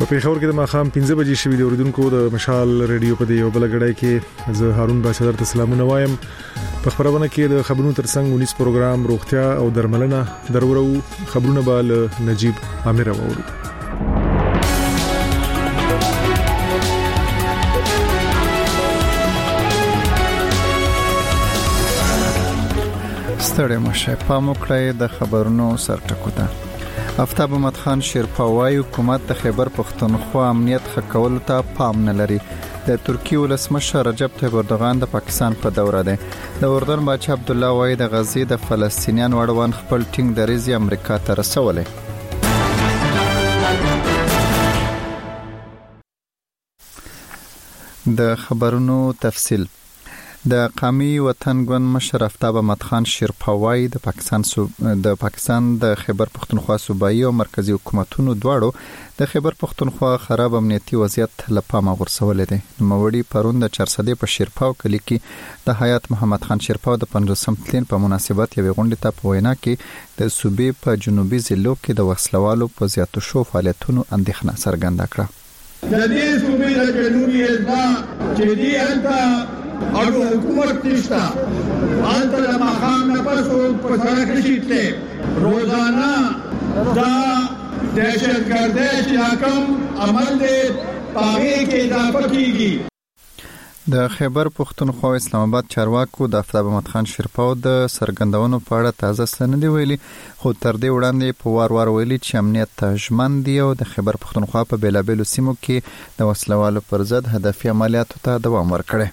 په پیښور کې د ماخام 15 بجې شوې د اوریدونکو د مشال ریډیو په دی یو بل غړای کې زه هارون باشا درته سلامونه وایم. په خبرونه کې د خبرونو ترڅنګ 19 پروګرام روغتیا او درملنه درورو خبرونه به له نجیب عامر وورو. ستړي مشه پام وکړئ د خبرونو سرټکو ته. آفتاب احمد خان شیرپاوای حکومت د خیبر پختونخوا امنیت ښه کولو ته پام نه لري. د ترکیې ولسمشر رجب طیب اردوغان د پاکستان په دوره دی. د اردن بادشاه عبد الله وای د غزې د فلسطینیان وړوان خپل ټینګ دریځ امریکا ته رسولې. د خبرونو تفصیل. د قومي وطن ګوند مشر آفتاب احمد خان شیرپاوای د پاکستان د خیبر پختونخوا صوبایي او مرکزی حکومتونو دواړو د خیبر پختونخوا خراب امنیتي وضعیت لپاره غورځولې دي. نوموړي پرون د چرسدې په شیرپاو کلی کې د حیات محمد خان شیرپاو د 50م تلین په مناسبت یوې غونډې ته په وینا کې د صوبې په جنوبي ضلعو کې د وسلوالو په زیاتو شو فعالیتونو اندېښنه څرګنده کړه. د دې صوبې د جنوبي ضلع چې دی انت او حکومت نشتا آنتا لما خام نفسو پسرک نشیدتے روزانہ دا دہشت گردش یاکم عمل دے پاگے کے اضافہ کی گی. د خیبر پختونخوا اسلام آباد چارواکو د آفتاب احمد خان شیرپاو د سرګندونو په اړه تازه ستنه دی ویلي، خو تر دې وړاندې په وار ویلي چې امنیت ژمن دی او د خیبر پختونخوا په بیلابیلو سیمو کې د وسلوالو پر ضد هدفي عملیاتو ته دوام ورکړي.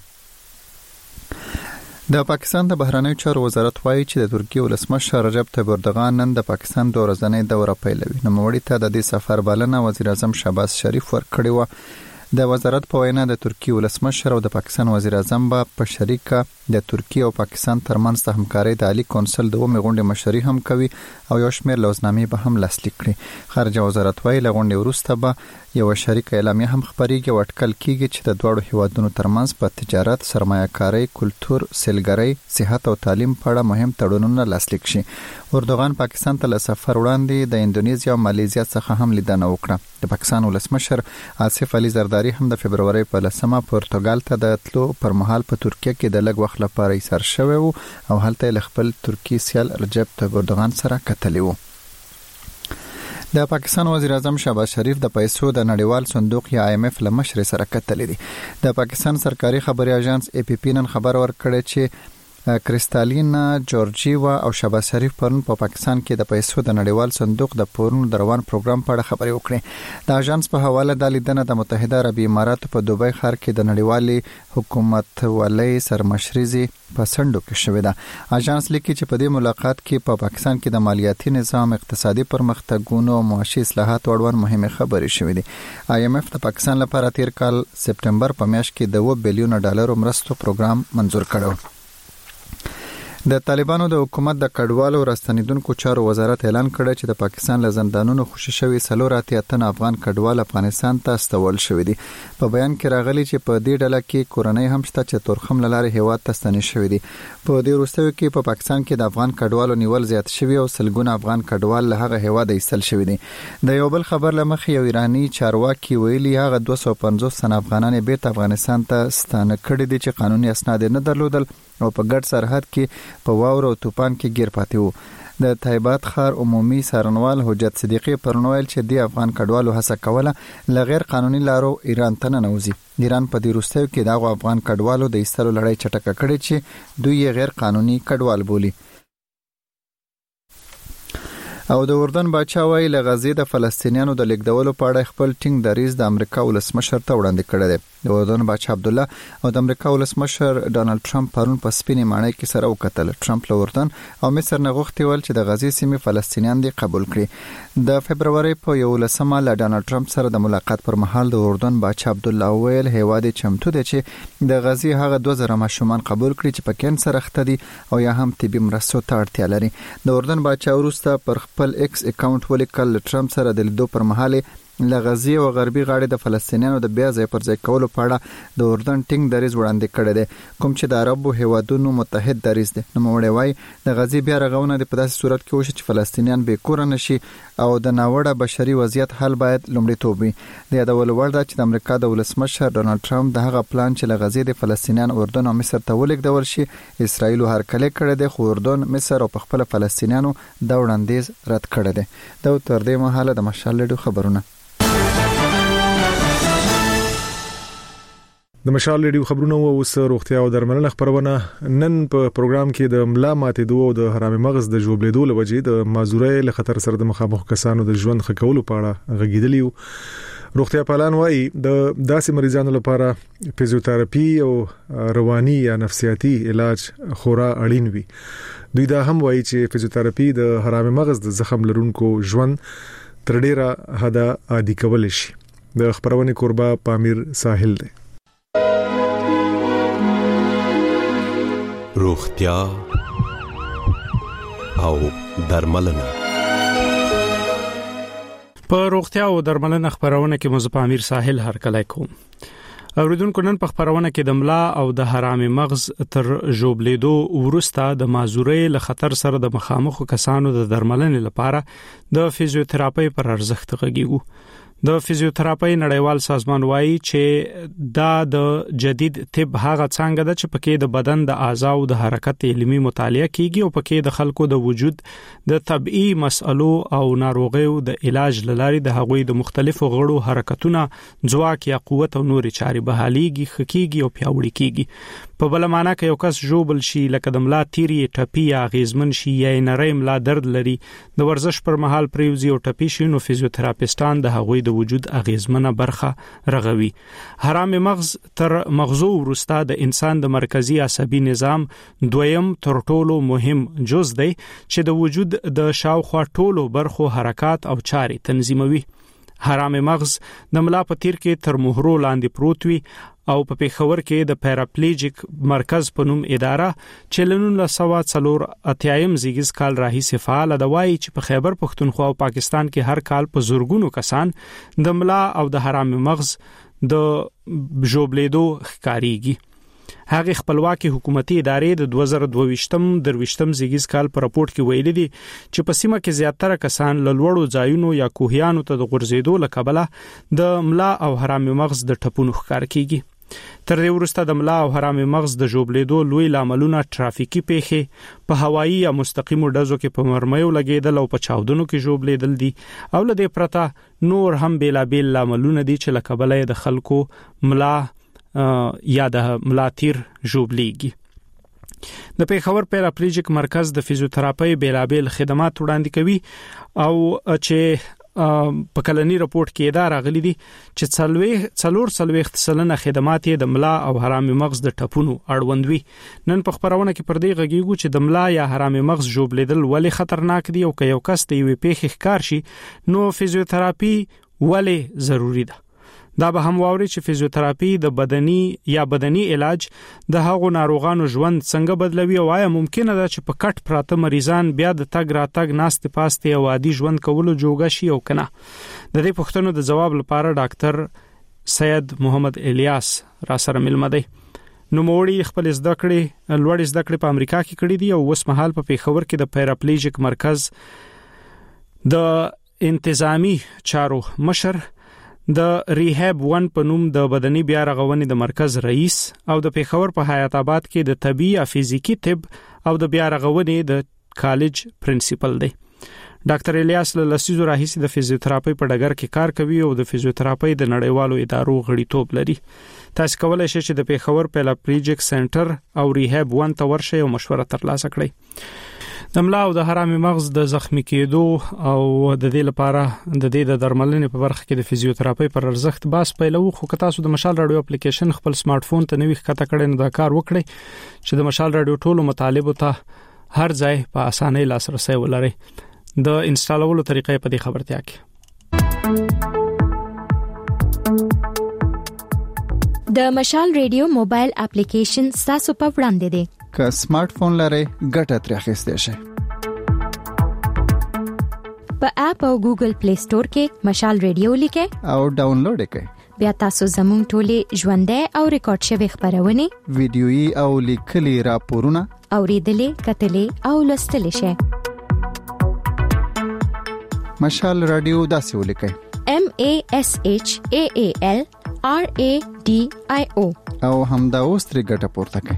د پاکستان د بهرنیو چارو وزارت وایي چې د ترکیې ولسمشر رجب طیب اردوغان نن د پاکستان د ورځنۍ دوره پیلوي. نوموړي ته د دې سفر بلنه وزیر اعظم شهباز شریف ورکړې و. د وزارت په وینا د ترکیې ولسمشر او د پاکستان وزیر اعظم په شریکه د ترکیې او پاکستان ترمنځ د همکارۍ د عالی کونسل د غونډې مشري هم کوي او یو شمېر لوزنامې به هم لاسلیک کړي. خارجه وزارت وایي له غونډې وروسته به یو شریکه اعلامیه هم خبريږي او اټکل کیږي چې د دوه هیوادونو ترمنځ په تجارت، سرمایه‌کاري، کلتور، سیلګرۍ، صحت او تعلیم په اړه مهم تړونونه لاسلیک شي. اردوغان پاکستان ته سفر وړاندې د انډونیزیا او مالیزیا څخه هم لیدنه وکړه. د پاکستان ولسمشر آصف علي زرداری هم د فبرवरी په 10مه پرتګال ته د تلو پر مهال په ترکیه کې د لږ وخت لپاره ایثار شوی او هلته خپل ترکی سیال رجب طیب اردوغان سره کتلی و. د پاکستان وزیر اعظم شهباز شریف د پیسو د نړیوال صندوق یا IMF له مشر سره کتلی دي. د پاکستان سرکاري خبري اژانس APP نن خبر ورکړی چې کریستالینا جورجیوا او شهباز شریف پرون په پاکستان کې د پیسو د نړیوال صندوق د پورونو دروان پروګرام په اړه خبري وکړي. د اژانس په حواله د لیدنه د متحده عربي اماراتو په دوبۍ ښار کې د نړیوالي حکومت ولې سرمشريزي په سندو کې شوې ده. اژانس لیکي چې په دې ملاقات کې په پاکستان کې د مالیاتي نظام، اقتصادي پرمختګونو او معاشي اصلاحات وړاندې مهمه خبرې شوې دي. IMF د پاکستان لپاره تیر کال سپټمبر په میاشت کې د $1 بلیون مرستو پروګرام منظور کړو. د طالبانو د حکومت د کډوالو راستنیدونکو چارو وزارت اعلان کړی چې د پاکستان له زندانونو خوشي شوی 383 افغان کډوال افغانستان ته استول شوی دي. په بیان کې راغلی چې په دې ډله کې کورنۍ هم شته چې تورخم لاره هیواد ته ستنې شوی دي. په دې وروستیو کې په پاکستان کې د افغان کډوالو نیول زیات شوی او سلګونه افغان کډوال له هغه هیواد ایستل شوی دي. د یو بل خبر لمخې یو ایرانی چارواکي ویلي هغه 250 تن افغانان بیرته افغانستان ته ستانه کړي دي چې قانوني اسناد نه درلودل او په ګډ سرحد کې په واورو او طوفان کې گیر پاتې وو. د تایبات خار عمومي سرنوال حجت صدیقی پرنویل چې دی افغان کډوالو هڅه کوله ل غیر قانوني لارو ایران ته ننوځي. ایران په دې وروستیو کې دا افغان کډوالو د ایستلو لړۍ چټکه کړې چې دوی غیر قانوني کډوال بولي. او د اردن بادشاه وایي له غزې د فلسطینیانو د لیږدولو په اړه خپل ټینګ دریځ د امریکا ولسمشر ته وړاندې کړی دی. د اردن بادشاه عبد الله او د امریکا ولسمشر ډانلډ ټرمپ پرون په سپینې ماڼۍ کې سره وکتل. ټرمپ له اردن او مصر نه غوښتي ول چې د غزې سیمې فلسطینیان دې قبول کړي. د فبرवरी په 11مه له ډانلډ ټرمپ سره د ملاقات پر مهال د اردن بادشاه عبد الله ویل هیواد چمتو دی چې د غزې هغه 2000 ماشومان قبول کړي چې په کینسر اخته دي او یا هم طبي مرستو ته اړتیا لري. د اردن بادشاه وروسته پر خپل ایکس اکاونټ ولیکل ټرمپ سره د لیدو پر مهال لغزي او غربي غاړې د فلسطینیانو د بیا ځای پر ځای کولو په اړه د اردن ټینګ دریځ وړاندې کړی دی، کوم چې د عربو هیوادونو متحد دریځ دی. نو موړی وای د غزي بیا رغونه د په داسې صورت کې وشي چې فلسطینیان بې کور نشي او د ناوړه بشري وضعیت حل باید لومړیتوب وي. د یادولو وړ ده چې د امریکا د ولسمشر ډونالد ټرمپ د هغه پلان چې لغزي د فلسطینیان اردن او مصر ته ولېږدول شي اسرائیل هرکلی کړی دی، خو اردن، مصر او په خپل فلسطینیانو دا وړاندیز رد کړی دی. دا تر دې مهاله د مشال رادیو خبرونه. د مشال رادیو خبرونه او اوس روغتیا او درملنه خبرونه. نن په پروګرام کې د ملا ماتېدو او د حرام مغز د ژوبلېدو لوجې د مازورۍ له خطر سره د مخامخ کسانو د ژوند ښه کولو په اړه غږیدلی یو. روغتیا پالان وایي د داسې مریضانو لپاره فزیوتراپي او رواني یا نفسیاتي علاج خورا اړین وي. دوی دا هم وایي چې فزیوتراپي د حرام مغز د زخم لرونکو ژوند تر ډیره حدا عادي کول شي. د خبرونه قربا پامیر ساحل دی. روغتیا او درملنه. په روغتیا او درملنه خبرونه کې مزه پامیر ساحل هرکلی کوم. اوریدونکو نن په خبرونه کې د ملا او د حرام مغز تر ژوبلېدو ورسته د مازورۍ له خطر سره د مخامخ کسانو د درملنې لپاره د فزیوتراپي پر ارزښت غږیږو. د فزیوتراپي نړیوال سازمان وایي چې دا د جدید طب هغه څنګه ده چې پکې د بدن د اعضاء د حرکت علمي مطالعه کیږي او پکې د خلکو د وجود د طبيعي مسئلو او ناروغیو د علاج لارې د هغوی د مختلفو غړو حرکتونه، ځواک یا قوت او نوري چاري بحاليږي، خکېږي او پیاوړي کیږي. په بل معنا کې یو کس ژوبل شي لکه د ملا تیری، ټپي یا غیزمن شي یا نری ملا درد لري، د ورزش پر مهال پریوزي او ټپي شي، نو فزیوتراپیستان د هغوی د وجود اغیزمنه برخه رغوي. حرام مغز تر مغزو وروسته د انسان د مرکزی عصبي نظام دویم تر ټولو مهم جز دی چې د وجود د شاوخوا ټولو برخو حرکات او چاري تنظیموي. حرام مغز د ملا په تیر کې تر مهرو لاندې پروت وي او په پیښور کې د پیراپلیجیک مرکز په نوم اداره چې له 1984 زیږیز کال راهیسې فعال ده. وایي چې په خیبر پښتونخوا او پاکستان کې هر کال په زورګونو کسان د ملا او د حرام مغز د ژوبلېدو ښکاریږي. هغه خپلواکي حکومتي ادارې د 2022 زیږیز کال په راپورټ کې ویلي دي چې په سیمه کې زیاتره کسان له لوړو ځایونو یا کوهیانو ته د غورځېدو له کبله د ملا او حرام مغز د ټپونو ښکار کیږي. تر دې وروسته د ملا او حرام مغز د ژوبلېدو لوی لاملونه ټرافیکي پیښې، په هوایي یا مستقیمو ډزو کې په مرمیو لګیدل او په چاودنو کې ژوبلېدل دي، او له دې پرته نور هم بیلابیل لاملونه دي چې له کبله د خلکو ملا یا د ملاتیر ژوبلېږي. د پیښور پیراپلیجیک مرکز د فزیوتراپي بیلابیل خدمات وړاندې کوي او چې په کلنی راپورټ کې دا راغلي دي چې 440 خدمات د ملا او حرام مغز د ټپونو اړوندوي. نن په خبرونه کې پر دې غږیږو چې د ملا یا حرام مغز ژوبلېدل ولې خطرناک دي او که یو کس ته یو پیښه ښکار شي نو فزیوتراپي ولې ضروری ده. دا به هم واوري چې فزیوتراپي د بدني علاج د هغو ناروغانو ژوند څنګه بدلوي او آیا ممکنه ده چې په کټ پراته مریضان بیا د تګ راتګ ناست پاستې او عادي ژوند کولو جوګه شي او کنه. د دې پوښتنو د جواب لپاره ډاکټر سید محمد الیاس را سره ملمه دی. نو موړي خپل لوړ زده کړې په امریکا کې کړې دي او اوس مهال په پیښور کې د پیراپلیجیک مرکز د انتظامی چارو مشر، د ریهاب 1 په نوم د بدني بیا رغونې د مرکز رئیس او د پیښور په حیات آباد کې د طبي یا فزیکی طب او د بیا رغونې د کالج پرنسپل دی. ډاکټر الیاس له لسیزو راهیسې د فزیوتراپي په ډګر کې کار کوي او د فزیوتراپي د نړیوالو ادارو غړیتوب لري. تاسو کولای شئ چې د پیښور پیراپلیجیک سنټر او ریهاب 1 ته ورشئ او مشوره ترلاسه کړئ. د ملا او د حرام مغز د زخمی کېدو او د دې لپاره د درملنې په برخه کې د فزیوتراپي پر ارزښت باس پیلو. خو که تاسو د مشال رادیو اپلیکیشن خپل سمارټ فون ته نوی ښکته کړئ نو دا کار وکړئ چې د مشال رادیو ټولو مطالبو ته هر ځای په اسانۍ لاسرسي ولرئ. د انسټالولو طریقې په دې خبرتیا کې د مشال رادیو موبایل اپلیکیشن تاسو په وړاندې دی. که سمارټ فون لرئ ګټه ترې اخیستئ شئ. په اپ او ګوګل پلی سٹور کې مشال ریډیو لیکه او ډاونلوډ کړئ. بیا تاسو زموږ ټولې ژوندۍ او ریکارډ شوی خبرونه ویډیويي او لیکلي راپورونه اوریدلې کتلې او لوستلې شئ. مشال رادیو داسې ولیکئ: MASHAAL RADIO او همدا اوس ترې ګټه پورته کړئ.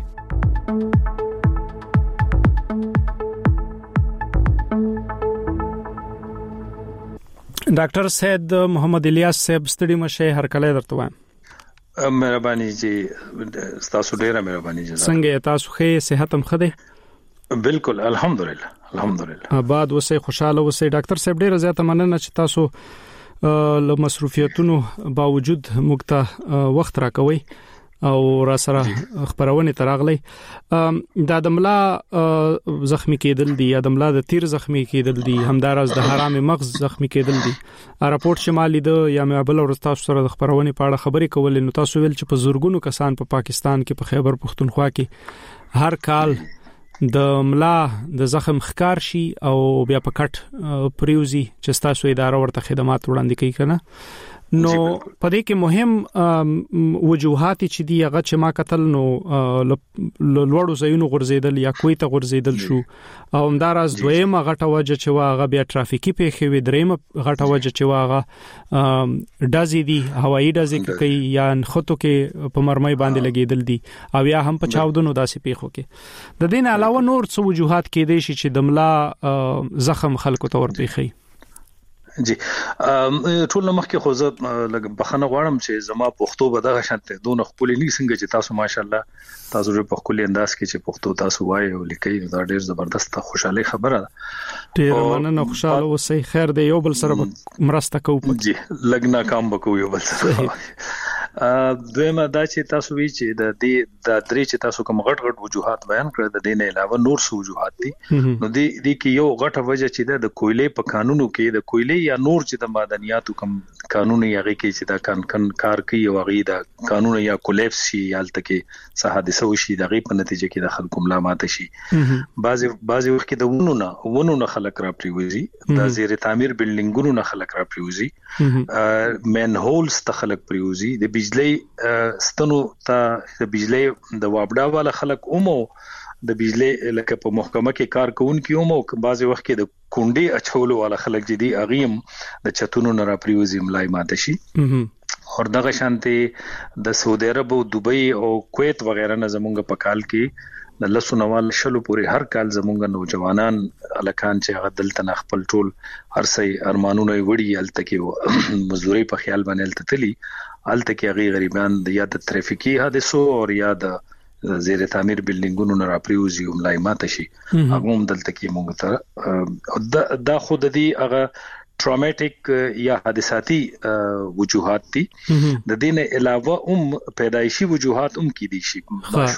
ډاکټر سید محمد الیاس صاحب ستړي مشه هر کله درته وایم. مهرباني جی، تاسو ډیره مهرباني جزاک. څنګه تاسو ښه صحت هم خده؟ بالکل الحمدلله الحمدلله. آباد اوسئ، خوشاله اوسئ. ډاکټر صاحب ډیره زیاته مننه چې تاسو له مصروفیتونو باوجود موږ ته وخت راکوي او را سره خبرونه تراغلي. د دملا زخمی کېدل دي یا دملا د تیر زخمی کېدل دي، همدارس د حرام مغز زخمی کېدل دي. راپورټ شمالي د یا مبل او تاسو سره د خبرونه په اړه خبرې کول نو تاسو ویل چې په زورګونو کسان په پاکستان کې په خیبر پختونخوا کې هر کال د ملا د زخم ښکار شي او بیا په کټ پریوزي چې تاسو اداره ورته خدمات وړاندې کوي کنه. نو پدې کې مهم وجوهات چې دی هغه چې ما قتل نو لوړو زینو غرزیدل یا کوی ته غرزیدل شو او همدارس دویمه غټه وجه چې واغه بیا ټرافیکي پیښې وي، دریمه غټه وجه چې واغه دازي دي هوایي دازي کوي یا خطو کې په مرمۍ باندې لګیدل دي او یا هم په چاودنو داسې پیښو کې. د دین علاوه نور څه وجوهات کې دي چې د ملا زخم خلکو ته ورپېخي؟ جی ټول مخکې خو زه لږ بخنه غواړم چې زما پښتو به دغه شانته دونه خپل نه څنګه چې تاسو ماشاءالله تاسو په خپل انداز کې چې پښتو تاسو وایي او لیکي دا ډېر زبردست خوشاله خبره ده. ډېر مننه، خوشاله اوسئ. خیر دی، یو بل سره مرسته کوو. جی لږ ناکام وکړو یو بل سره. دویمه دا چې تاسو وی چې د درې چې تاسو کوم غټ وجوهات بیان کړل، د دې نه علاوه نور څه وجوهات دي. نو دې کې یو غټه وجه چې د کویلې په قانونو کې د کویلې یا نور چې د معدنیاتو کوم قانون یې هغه کې چې دا کار کوي او هغه د قانون یا کولیپس شي یا تلکه څه حادثه وشي د غي په نتیجه کې د خلکو ملا ماته شي. بعضي وخت کې د ونو نه خلک را پریوزي، د زیر تعمیر بلډینګونو نه خلک را پریوزي، مین هولز ته خلک پریوزي، د بجلی ستنو ته د بجلی د وابډا والا خلک اومو د بجلی لکه په محکمه کې کار کوونکي اومو بعضي وخت کې د کونډي اچولو والا خلک جدي اغیم د چتونو نه را پریوزي ملای ماته شي. اور دغه شانته د سعودي عرب او دوبۍ او کویت وغیرہ نه زمونږ په کال کې د لسونوال شلو پورې هر کال زمونږ نوجوانان الکان چې هغه دلته خپل ټول هرڅي ارمانونه وړي الته کې مزدوري په خیال باندې الته تلي الته کې هغه غریبان د یا د ترافیکي حادثو او یا د زیر تعمیر بلډینګونو نه راپریوزي او ملای ماته شي. هغه هم دلته کې موږ ته دا خود دي هغه ټراوماتیک یا حادثاتي وجوهات دي. د دې نه علاوه پیدایشي وجوهات کې دي شي.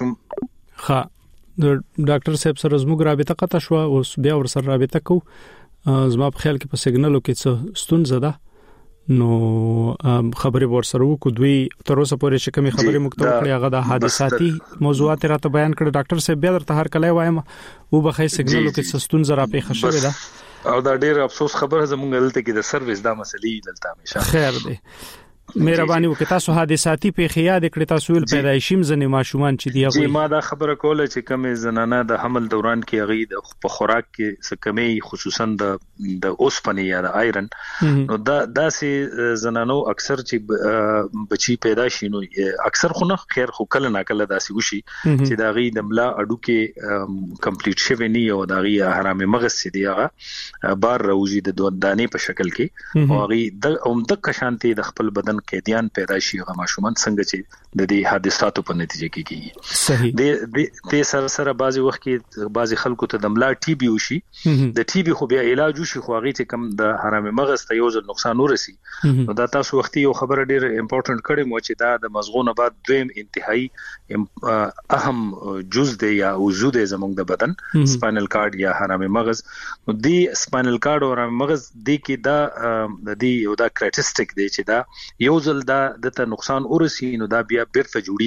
ها د ډاکټر صاحب سره زموږ رابطه قطع شو او بیا ور سره رابطه کو زما په خیال کې په سیګنالو کې څه ستونزه ده نو خبرې ور سره وکړو. دوی تر اوسه پورې چې کومه خبرې مکتوب کړې هغه د حادثاتي موضوعات راته بیان کړ. ډاکټر صاحب بیا درته هر کله وایم او بخې سیګنالو کې څه ستونزه را پیښه شوې ده او دا ډېر افسوس خبره زموږ دلته کې د سرویس دا مسلې دلته همیشه خیر دی. مهرباني وکړئ تاسو حادثاتي پیښې یاد کړئ. تاسو ول پیدایشیم ځنې ماشومان چې دی هغه جی ما دا خبره کوله چې کومه زنانه د حمل دوران کې هغه په خوراک کې څه کمی خصوصا د اوسپنې یا د آیرن نو دا سي زنانو اکثر چې بچي پیدا شي نو اکثر خو نه خیر خو کله نه کله داسي وشي چې دا غي د ملا اډو کې کمپلیټ شوی نه او دا غي حرام مغز سي دی هغه بار روزي د دانې په شکل کې او غي د اومدک شانتي د خپل بدن قیدیان پیدا شي هغه ماشومان څنګه چې د دې حادثاتو په نتیجه کې کیږي. صحیح د سره بعضي وخت کې بعضي خلکو ته د ملا ټي بي وشي د ټي بي خو بیا علاج وشي خو هغه ته کم د حرام مغز ته یو ځل نقصان ورسي نو دا تاسو وختي یو خبره ډیره امپورټنت کړي مو چې دا د مزغونه بعد دویم انتهایی اهم جز دی یا عضو دی زموږ د بدن سپاینل کارډ یا حرام مغز نو دی سپاینل کارډ او حرام مغز دی کې دا د دې یو دا کرایټیسټیک دی چې دا یو ځل دا د ته نقصان ورسي نو دا بیا بیرته جوړیږي نه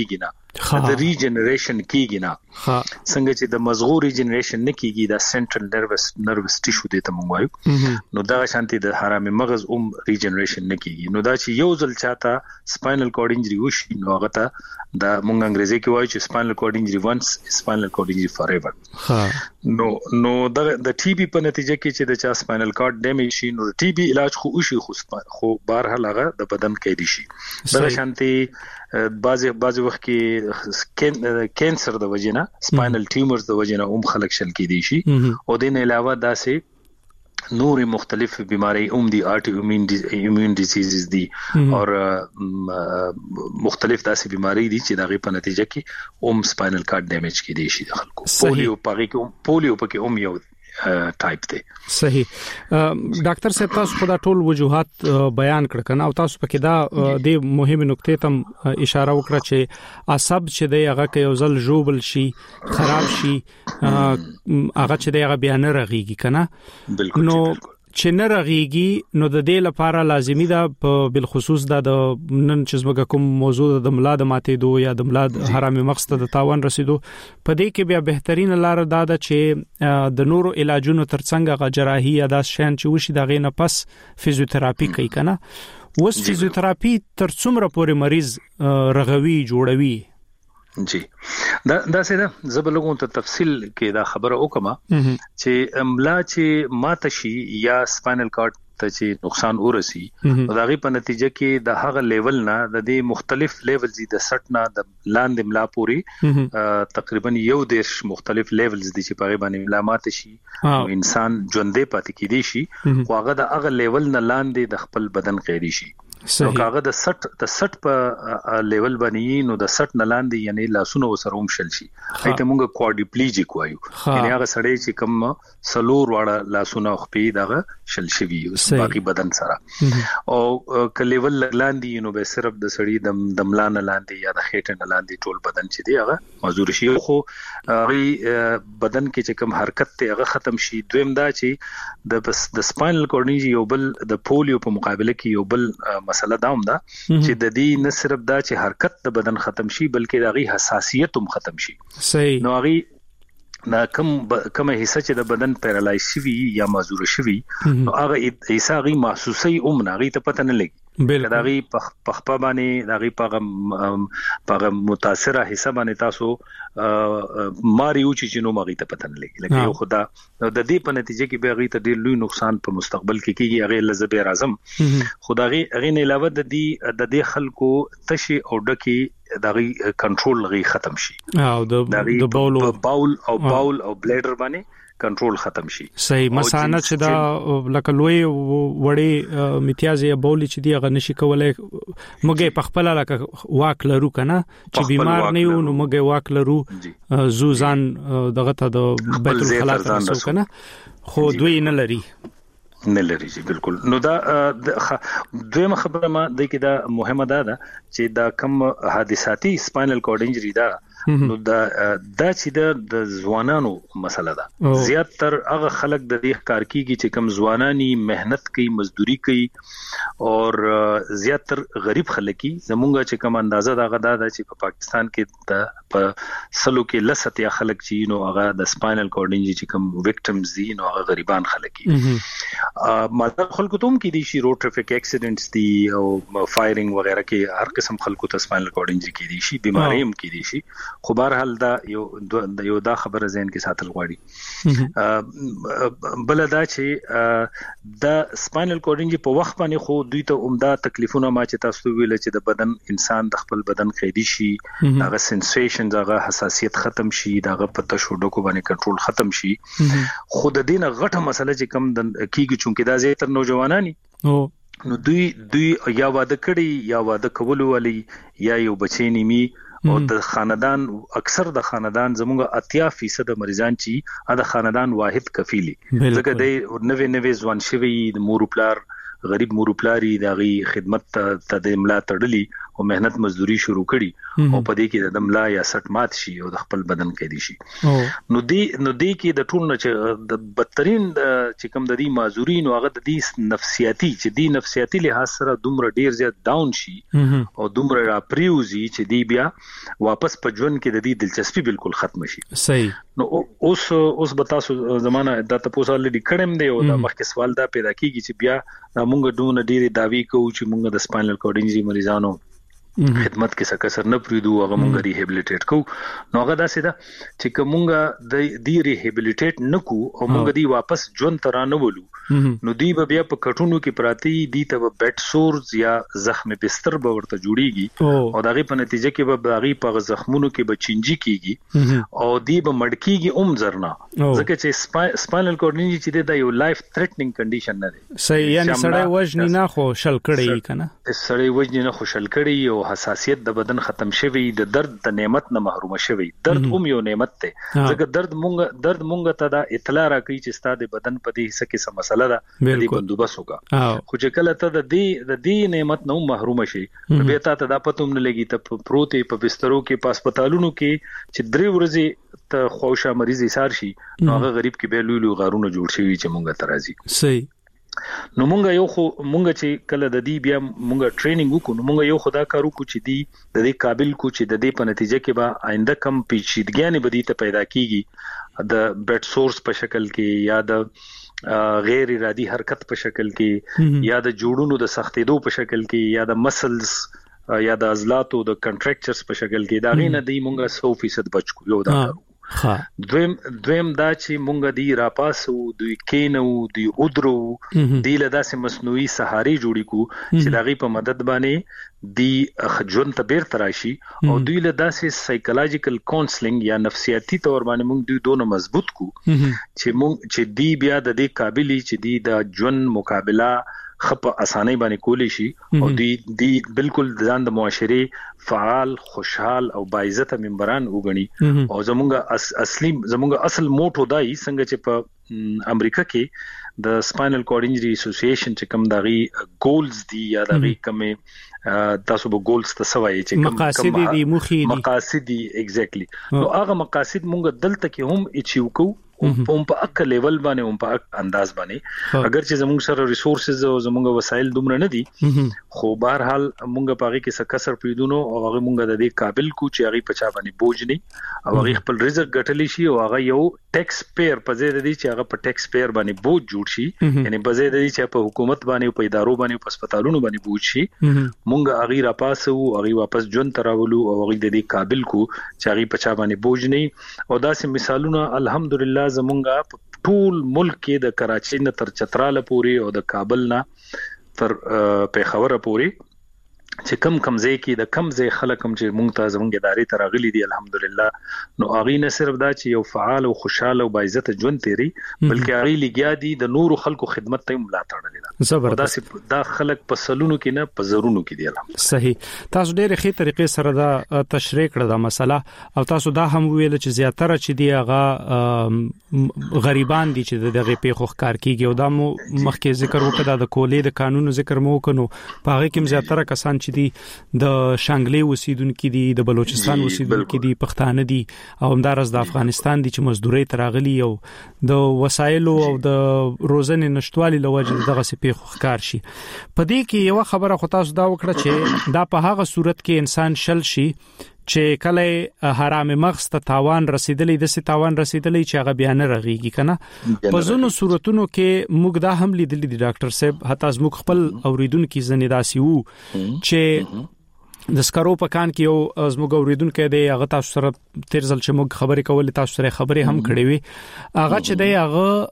د ریجنریشن کیږي نه څنګه چې د مزغو ریجنریشن نه کیږي د سنټرل نروس ټیشو د تم وایو نو دا شانتي د حرامي مغز ریجنریشن نه کیږي نو دا چې یو ځل چاته سپاینل کورډ انجری وشي نو هغه ته د مونږ انګریزي کې وایي چې سپاینل کورډ انجری وانس سپاینل کورډ انجری فار ایور نو د ټي بي په نتیجه کې چې د چا سپاینل کورډ ډیمیج شي نو د ټي بي علاج خو بهر هغه د بدن کې دي شي دا شانتي بعض وخت کې کینسر د وجنه سپاینل ټیومرز د وجنه خلق شل کې دي شي او د نه علاوه داسې نور مختلف بیماری دی آٹو ایمیون ډیزیزز دي اور مختلف داسې بیماری دي چې دغه په نتیجه کې سپاینل کارډ ډیمیج کې دي شي د خلکو پولیو پکې یو ټایپ دی صحیح ډاکټر صاحب تاسو خدا ټول وجوهات بیان کړ کنه او تاسو پکې دا د مهمه نقطې تم اشاره وکړه چې عصب چې دی هغه کې یو ځل جوبل شي خراب شي هغه چې دی هغه بیان رغيږي کنه بالکل نو چې نه رغيږي نو د دې لپاره لازمي ده په بل خصوص د نن چې زموږ کوم موضوع د ملا د ماتې دو یا د ملا حرامي مغز ته د تاوان رسیدو په دې کې بیا بهترین لار ده چې د نورو علاجونو ترڅنګ غ جراحي یا د شین چې وشي د غې نه پس فزیوتراپي کوي کنه وس فزیوتراپي تر څومره پورې مریض رغوي جوړوي جی دا سیده زبلغون ته تفصیل کې دا خبره وکما چې ملا چې ماتشي یا سپاینل کارډ ته چې نقصان ورسي او دغه په نتیجه کې د هغه لیول نه د دې مختلف لیولز د سټ نه د لاندې ملا پوری تقریبا یو دیش مختلف لیولز دي چې په باندې ملا مات شي انسان ژوندې پاتې کیدي شي خو هغه د هغه لیول نه لاندې د خپل بدن قیدي شي نو هغه د سټ په لیول باندې نو د سټ نه لاندې یعنی لاسونو وسروم شل شي ایته مونږ کوادریپلیجیک وایو یعنی هغه سړی چې کوم سلور واړه لاسونه خپې دغه شل شوی باقي بدن سره او کلیول لاندې نو به صرف د سړی د ملان لاندې یا د خېټه نه لاندې ټول بدن چې دی هغه مزور شي خو بدن کې چې کوم حرکت ته هغه ختم شي دویم دا چې د سپاینل کورډ یو بل د پولیو په مقابله کې یو بل مسله دا هم ده چې د دې نه صرف دا چې حرکت د بدن ختم شي بلکې د غي حساسیت هم ختم شي صحیح نو غي دا کومه حصہ چې د بدن پیرالایز شوی یا مازور شوی نو هغه حصہ غي محسوسي غي ته پته نه لګي دا غي پخپا باندې دا غي پغه متاثره حصہ باندې تاسو ماریو چې نو مغي ته پته نه لګي لکه یو خدا د دې په نتیجه کې به غي ته ډیر لوی نقصان په مستقبل کې کیږي هغه لزبیر اعظم خدای غي نه علاوه د دې خلکو تشي او ډکی دغه کنټرول غي ختم شي او د باول او بلیډر باندې کنټرول ختم شي صحیح مسانه چې دا لکه لوی وړي امتیاز یا بولی چې دی غ نشي کولای مګه په خپل لکه واک لرو کنه چې بیمار نه یو نو مګه واک لرو زوزان دغه ته د بیت الخلا تاسو کنه خو دوی نه لري بالکل نو دا دویمه خبره ما د کې دا مهمه ده چې دا کم حادثاتي سپاینل کورډ انجری دا نو دا چې د ځوانانو مسله ده زیات تر هغه خلک د دې کار کیږي چې کم ځوانانی مهنت کوي مزدوري کوي او زیات تر غریب خلک زمونږه چې کم اندازه دا غدا ده چې په پاکستان کې د په سلو کې لسته خلک چې نو هغه د سپاینل کورډ انجری چې کم وکټمز دي نو هغه غریبان خلک ماده خلکو ته هم کې دي شي روډ ټریفیک اکسیډنټس دي او فایرینګ وغیرہ کې هر قسم خلکو ته سپاینل کورډ انجری کې دي شي بیماری هم کې دي شي خو بهرحال دا یو دا خبره ذهن کې ساتل غواړي بل دا چې دا سپاینل کورډ انجری په وخت باندې خو دوی ته عمده تکلیفونه ما چې تاسو ویل چې د بدن انسان د خپل بدن قیدی شي هغه سنسیشنز هغه حساسیت ختم شي دغه پته شو ډکو باندې کنټرول ختم شي خود دین غټه مسله چې کم کیږي چونکه دا زیاتره نوجوانانی نو دوی یا واده کړي یا واده کول ولي یا یو بچی نیمي او د خاندان اکثر د خاندان زموږه 80% مریضان چې د خاندان واحد کفیلی ځکه د نوې ځوان شوی د مور پلار غریب مور پلاری دغه خدمت ته د ملا تړلی او مهنت مزدوري شروع کړي او په دې کې د دملا یا سټ مات شي او د خپل بدن کې دي شي نو دې کې د ټول نه چې د بدترین چې کوم د دې معذوري نو هغه د دې نفسیاتي چې دی نفسیاتي لحاظ سره دومره ډیر زیات ډاون شي او دومره را پریوزي چې دی بیا واپس په ژوند کې د دې دلچسپي بالکل ختم شي صحیح نو اوس بتاسو زمانہ د تاسو لري کړم دی او د مخکې سوال دا پیدا کیږي چې بیا موږ دونه ډېری داوی کوو چې موږ د سپاینل کورډ انجری مریضانو خدمت کې څه کسر نه پریدو هغه موږ ریهابلیټیټ کوو نو هغه داسې ده چې کومه د دې ریهابلیټیټ نکو او موږ دی واپس ژوند ترانه ولو نو دی بیا په کټونو کې پراتی دی ته بیډ سورز یا زخم بستر به ورته جوړیږي او دغه په نتیجه کې به باغی په زخمونو کې به چینجی کیږي او دی به مړکیږي زرنا ځکه چې سپاینل کورډ انجری چې د یو لایف تھریټنینګ کنډیشن نه دی صحیح یعنی سړی وجنی نه خو شل کړي کنه سړی وجنی نه خو شل کړي او حساسیت د بدن ختم شوی د درد د نعمت نه محروم شوی درد یو نعمت ته ځکه درد مونږ ته دا اطلاع راکړي چې ستاسو بدن په دې څه کې څه مسله ده د دې بندوبست وکړه خو چې کله ته د دې نعمت نه محروم شي بیا ته دا پته نه لګي ته پروتې په بسترو کې په هسپتالونو کې چې 3 ورځې ته خوشا مریض ایثار شي نو هغه غریب کې به لولو غارونه جوړ شي چې مونږ ته راځي صحیح نو مونږ چې کله د دې بیا مونږ ټریننګ وکړو نو مونږ یو خدا کارو کو چې دی د دې قابل کو چې د دې په نتیجه کې به آینده کم پیچیدګیاں بدی ته پیدا کیږي د بیډ سورس په شکل کې یا د غیر ارادي حرکت په شکل کې یا د جوړونو د سختېدو په شکل کې یا د مسلز یا د عضلاتو د کنټریکچرز په شکل کې دا غینه دی مونږ 100% بچ کو یو دا دویم دا چې مونږ دی راپاسو دوی کینو دی ودرو دی له داسې مصنوعي سهاري جوړی کو چې دغه په مدد باندې دی خجون ته بیر تراشي او دوی له داسې سایکولوژیکل کاونسلینګ یا نفسیاتي تور باندې مونږ دوی دونه مضبوط کو چې دی بیا د دې قابلیت چې دی د ژوند مقابله خپ اسانه باندې کولی شي او دی بالکل ځان د معاشري فعال خوشحال او باعزت ممبران وګڼي او زمونږ اصل موټو دای څنګه چې په امریکا کې د سپاینل کورډ انجری اسوسییشن چې کوم دغه ګولز دی یا دغه کومه تاسو به ګولز ته سوای چې مقاصد دي مخې دي مقاصد دي ایگزیکټلی نو هغه مقاصد مونږ دلته کې هم اچیو کو په اک لیول باندې په اک انداز باندې اگر چې زموږ سره ریسورسز او زموږ وسایل دومره نه دي خو بهر حال مونږ په هغه کې څه کسر پیدونو او هغه مونږ د دې قابل کو چې هغه پچا باندې بوج نه او هغه خپل رزق ګټلی شي او هغه یو ټیکس پیر په ځای د دې چې هغه په ټیکس پیر باندې بوج جوړ شي یعنی په ځای د دې چې په حکومت باندې او په ادارو باندې په هسپتالونو باندې بوج شي مونږ هغه را پاسو هغه واپس جون تراولو او هغه د دې قابل کو چې هغه پچا باندې بوج نه او داسې مثالونه الحمدلله زمونږه ټول ملک کې د کراچۍ نه تر چتراله پوري او د کابل نه تر پیښور پوري چې کم ځای کې د کم ځای خلک هم چې مونږ ته زمونږ ادارې ته راغلي دي الحمدلله نو هغه نه صرف دا چې یو فعال او خوشاله او باعزت ژوند تیری بلکې هغه لګیا دي د نورو خلکو خدمت ته ملاتړ لري زبردست دا خلک په سلونو کې نه په زرونو کې دي الحمدلله صحیح تاسو ډېر ښه طریقې سره دا تشریح کړل دا مسله او تاسو دا هم ویل چې زیاتره چې دی هغه غریبان دي چې دغه پیښو ښکار کیږي او دا مو مخکې ذکر وکړه د کولې د قانون ذکر مو وکړو په هغه کې زیاتره کسان چې دي د شانګلې اوسیدونکو دي د بلوچستان اوسیدونکو دي پښتانه دي او همدارس د افغانستان دي چې مزدوري تراغلي او د وسایلو او د روزنې نشټوالي لوجه دغه سپیخ ښکار شي په دې کې یو خبره خو تاسو دا وکړه چې دا په هغه صورت کې انسان شل شي چې کله حرام مغز ته تاوان رسیدلې د سي تاوان رسیدلې چې هغه بیان رغيږي کنه په زونو صورتونو کې موږ دا هم لیدلې دي ډاکټر صاحب حتی زموږ خپل اوریدونکو زنیداسي وو چې د سکرو په کان کې یو زموږ اوریدونکو دی هغه تاسو سره تیرځل چې موږ خبرې کولې تاسو سره خبرې هم کړې وي هغه چې دی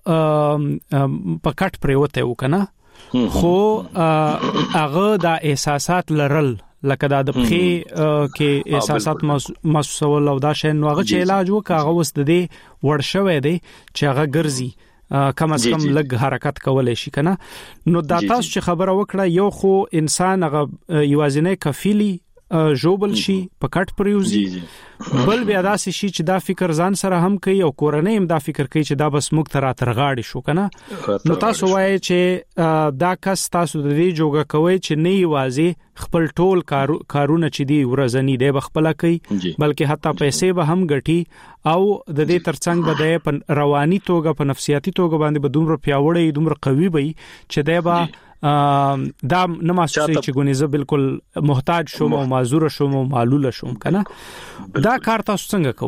هغه په کټ پریوته وکنه خو هغه د احساسات لرل لکه دا د پخې کې احساسات محسوسول او دا شین نو هغه چې علاج وکړه وس د دې ورشوي دی چې هغه ګرځي کم از کم لګ حرکت کولای شي کنه نو دا تاسو چې خبره وکړه یو خو انسان هغه یوازینی کفیلی جوبل شي په کټ پریوزي بل بیا داسې شي چې دا فکر ځان سره هم کوي او کورنۍ هم دا فکر کوي چې دا بس موږ ته راترغاړي شو کنه. نو تاسو وایي چې دا کس تاسو د دې جوګه کوي چې نه یوازې خپل ټول کارونه چې دی ورځنی دی بخپل کوي بلکې حتی پیسې به هم ګټي او د دې ترڅنګ به د رواني توګه په نفسیاتي توګه باندې به دومره پیاوړی دومره قوي وي چې دی به دا نه محسوسي چې ګونې زه بالکل محتاج شوم او معذور شوم او معلول شوم کنه. دا کار تاسو څنګه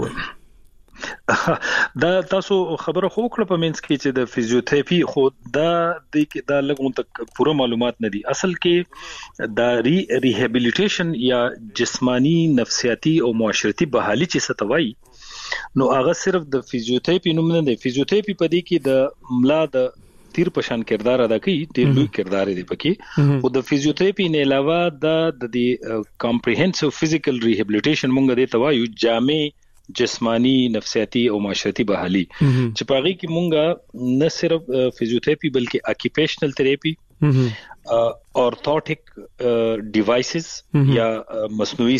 کوئ؟ دا تاسو خبره خو کړه په منځ کې چې د فزیوتراپي خو دا لګون تک پوره معلومات نه دي. اصل کې دا ریهابیلیټیشن یا جسمانی نفسیاتی او معاشرتي بحالي چې ستوي نو هغه صرف د فزیوتراپي نوم نه دی. فزیوتراپي په دې کې د ملا د تیر پشان کردار ادا کوي، ډېر لوی کردار دی پکې. او د فزیوتراپي نه علاوه د کمپریهنسیو فزیکل ریهابیلیټیشن مونږ د توایو جامع جسمانی نفسیاتی او معاشرتي بحالي چې پاغي کې مونږه نه صرف فزیوتراپي بلکې اکیپیشنل تھراپي اورتھوټیک ډیوایسز یا مصنوعي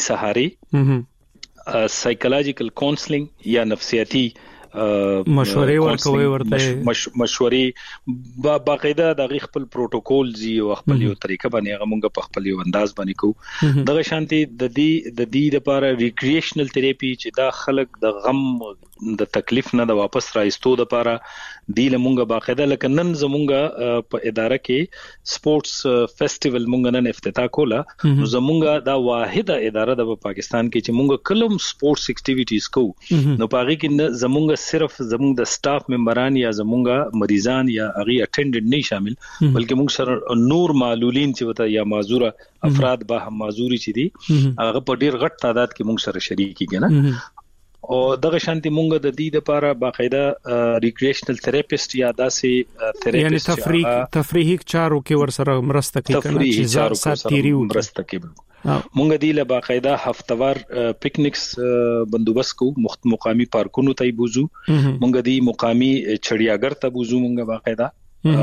سهاري سایکولوژیکل کاونسلینګ یا نفسیاتی مشورې ورکوي ورته مشورې باقاعده د خپل پروتوکول زی او خپل یو طریقه باندې هغه مونږ په خپل یو انداز باندې کوو. دغه شانتي د دې لپاره ریکرییشنل تھراپي چې دا خلک د غم د تکلیف نه د واپس راځتو د لپاره دی لمونګه باقاعده لکه نن زمونګه په اداره کې سپورتس فیسټیوال مونږ نن افتتاح کوله. نو زمونګه دا واحده اداره د پاکستان کې چې مونږ کلم سپورتس اکټیویټیز کوو نو پاغي کې زمونګه صرف زمونږ د سټاف ممبران یا زمونږه مریضان یا اغي اټینډنټ نه شامل بلکې مونږ سره نور معلولین چې وته یا معذوره افراد به هم معذوري چې دي هغه په ډیر غټ تعداد کې مونږ سره شریک کیږي نه. او دغه شانتي مونږ د دې لپاره باقاعده ریکرییشنل تھراپیست یا داسې تھراپیست یعنی تفریحي چارو کې ور سره مرسته کوي کنه چې ساتيريو مرسته کوي. مونږ دی له باقاعده هفتوار پکنیکس بندوبست کو مقامی پارکونو ته بوزو مونږ دی مقامی چړیاګر ته بوزو مونږ باقاعده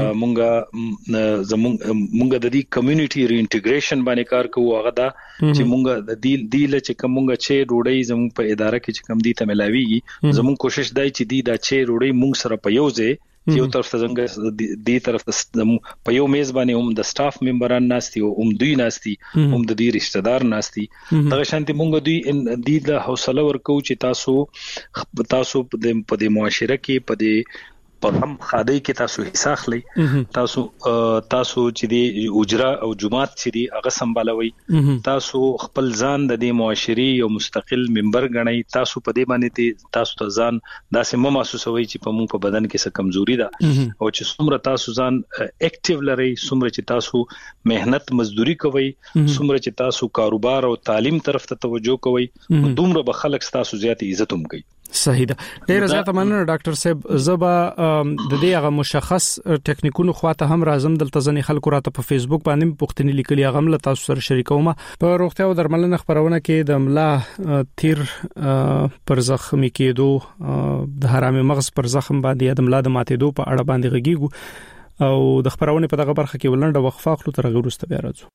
مونږ د دې کمیونټي ری انټیګریشن باندې کار کوو. هغه دا چې مونږ د دې له چې کومه چې روړی زموږ په اداره کې چې کم دي ته ملاويږي زموږ کوشش دی چې دی دا چې روړی مونږ سره په یو ځای یو طرف ته څنګه دې طرف ته په یو میز باندې هم د سټاف ممبران ناشتي او هم دوی ناشتي هم د دې رشتہ دار ناشتي. دغه شانتي مونږ دوی دې د حوصله ورکو چې تاسو په دې معاشره کې په دې په هم خادي کې تاسو حصہ اخلي تاسو چې دی اجرا او جماعت چې دی هغه سمبالوي تاسو خپل ځان د دې معاشري او مستقل ممبر غنئ. تاسو په دې باندې تاسو ته ځان داسې محسوسوي چې په موږ په بدن کې څه کمزوري ده او چې څومره تاسو ځان اکټیو لري څومره چې تاسو مهنت مزدوري کوي څومره چې تاسو کاروبار او تعلیم طرف ته توجه کوي دومره به خلک تاسو زیات عزت هم کوي. صحیح ده. ډیر زیات مننه ډاکټر صاحب. زبا د دې هغه مشخص ټیکنیکونو خواته هم راځم دلته ځنې خلکو راته په فیسبوک باندې پوښتنې لیکلي هغه هم تاسو سره شریکوم. په روغتیا او درملنه خبرونه کې د ملا تیر پر زخمی کېدو د حرام مغز پر زخم باندې د ملا د ماتېدو په اړه باندې غږیږو او د خبرونه په دغه برخه کې ولنډه وقفه خپل تر غوښته بیا راځو.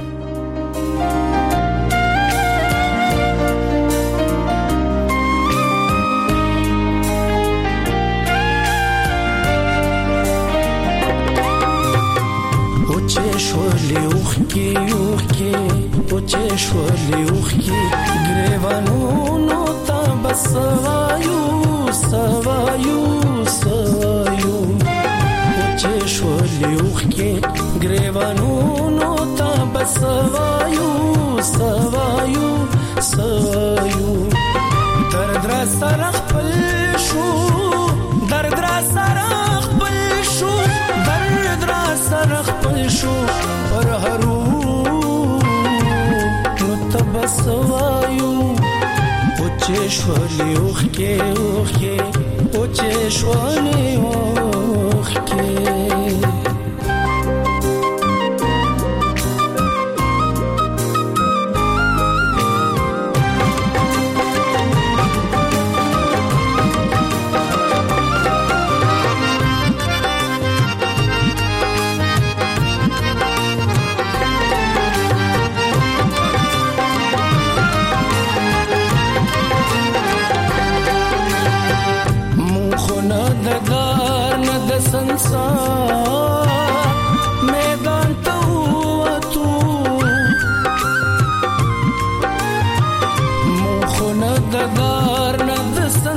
Očešvali grevanu ta basavaju Očešvali grevanu ta basavaju Dard ra sarah palshu Dard ra sarah palshu Dard ra sarah palshu par haru Basavayu Očešvali Očešvali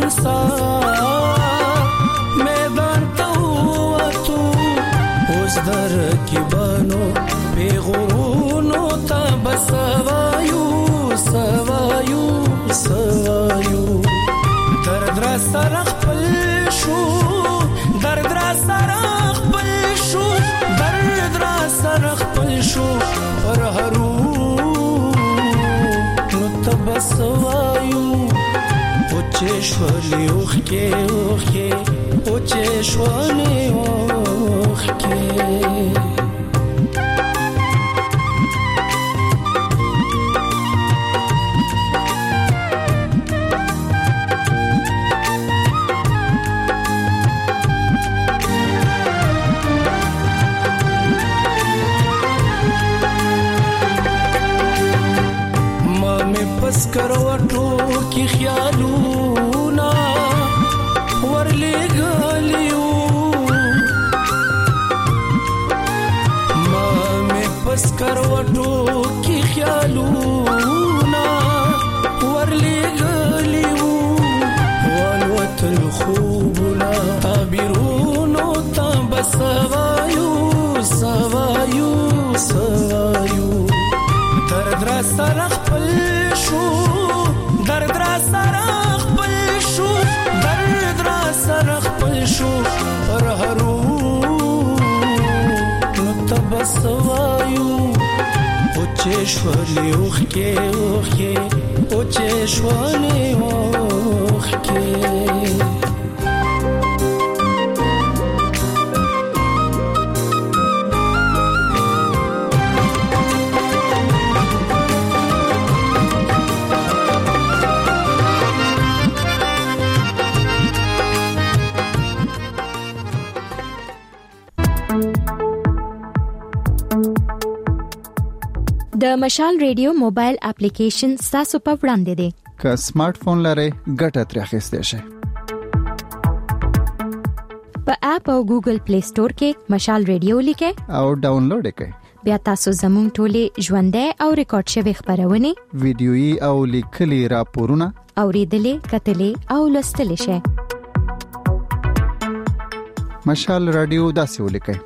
سا میدان ته وته اوس در کې بانو پیغورونو ته بسوایو سوایو سوایو درد را سره خپل شو درد را سره خپل شو درد را سره خپل شو پر هرو نو ته بسوایو چشولی اوخی اوخی او چشولی اوخی مامی پس کروٹو کی خیالونا ورلی گالیو مامی پس کروٹو کی خیالونا ورلی گالیو والوت الخوبنا تعبیرونو تاب سوایو سوایو سوایو درد را سرخ پل شو درد را سرخ پل شو درد را سرخ پل شو پر هرو نتب سوایو او چشولی اوخی اوخی او چشولی اوخی د مشال ریډیو موبایل اپلیکیشن تاسو په وړاندې دی که سمارټ فون لرئ ګټه ترې اخیستئ شئ په اپ او ګوګل پلی سٹور کې مشال ریډیو لیکئ او ډاونلوډ کړئ بیا تاسو زموږ ټولې ژوندۍ او ریکارډ شوی خبرونه ویډیويي او لیکلي راپورونه اوریدلې کتلې او لوستلې شئ مشال رادیو داسې ولیکئ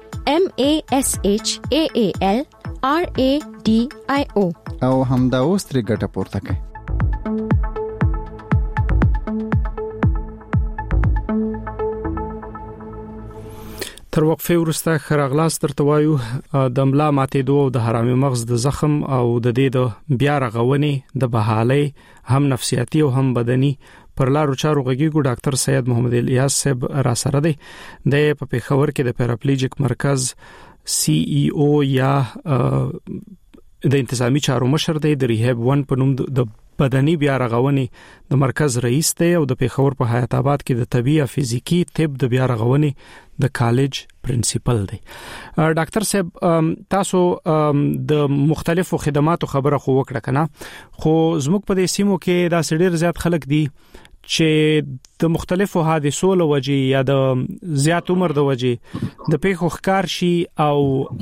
MASHAAL RADIO او همدا اوس ترې ګټه پورته کړئ تر وقفه وروسته خراغلاس تر توایو د ملا ماتېدو او د حرامي مغز د زخم او د دې د بیا رغونې د بحالۍ هم نفسیاتي او هم بدني پر لارو چارو غږیږو ډاکټر سید محمد الیاس صاحب را سره دی د پېښور کې د پیراپلیجیک مرکز CEO یا د انتظامی چارو مشر دی د ریهاب 1 په نوم د بدني بیا رغونې د مرکز رئیس دی او د پېښور په حیات آباد کې د طبي فزیکی طب د بیا رغونې د کالج پرنسپل دی ډاکټر صاحب تاسو د مختلفو خدماتو خبره خو وکړه کنه خو زموږ په دې سیمو کې دا ډېر زیات خلک دي چې د مختلفو حادثو لوجې یا د زیات عمر د وجې د پیښو ښکار شي او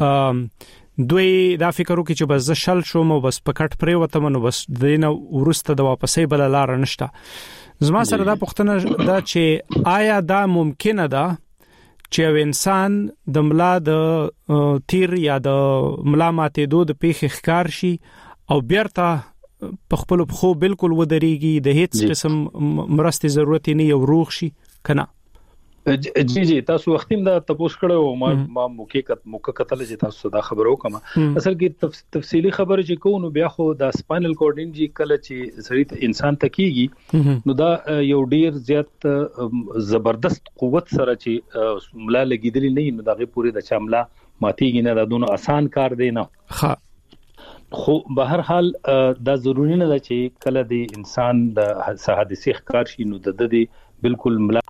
دوی دا فکر وکړي چې بس شل شوم او بس پکټ پرې وته نو بس دینه ورسته د واپسې بل لار نشته زما سره دا پوښتنه دا چې آیا دا ممکنه ده چې انسان د ملا د تیر یا د ملا ماتېدو د پیښې ښکار شي او بیرته په خپل خو بالکل ودرېږي د هیڅ قسم مرستې ضرورت نه یو روغ شي کنه جی تاسو وختیم دا تاسو کړو ما موکه چې تاسو دا خبرو کوم اصل کې تفصیلی خبره چې کو نو بیا خو دا سپاینل کورډ انجری کله چې سړی انسان تکیږي نو دا یو ډیر زیات زبردست قوت سره چې ملا لګیدلی نه نو دا غي پوری د چملا ماتیږي نه دا دونو آسان کار دی نه خو به هر حال دا ضروری نه ده چې کله د انسان د حادثه ښکار شي نو د دې بالکل ملا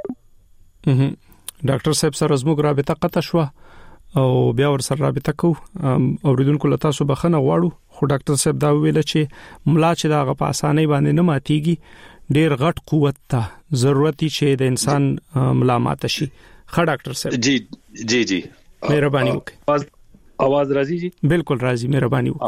ډاکټر صاحب سره زموږ رابطه قطع شو او بیا ور سره رابطه کو اوریدونکو له تاسو بخنه غواړو خو ډاکټر صاحب دا ویل چې ملا چې دا په اسانۍ باندې نه ماتيږي ډیر غټ قوت ته ضرورت چې د انسان ملا مات شي خا ډاکټر صاحب جی مهرباني وکړئ आवाज راځي جی بالکل راځي مهرباني وکړئ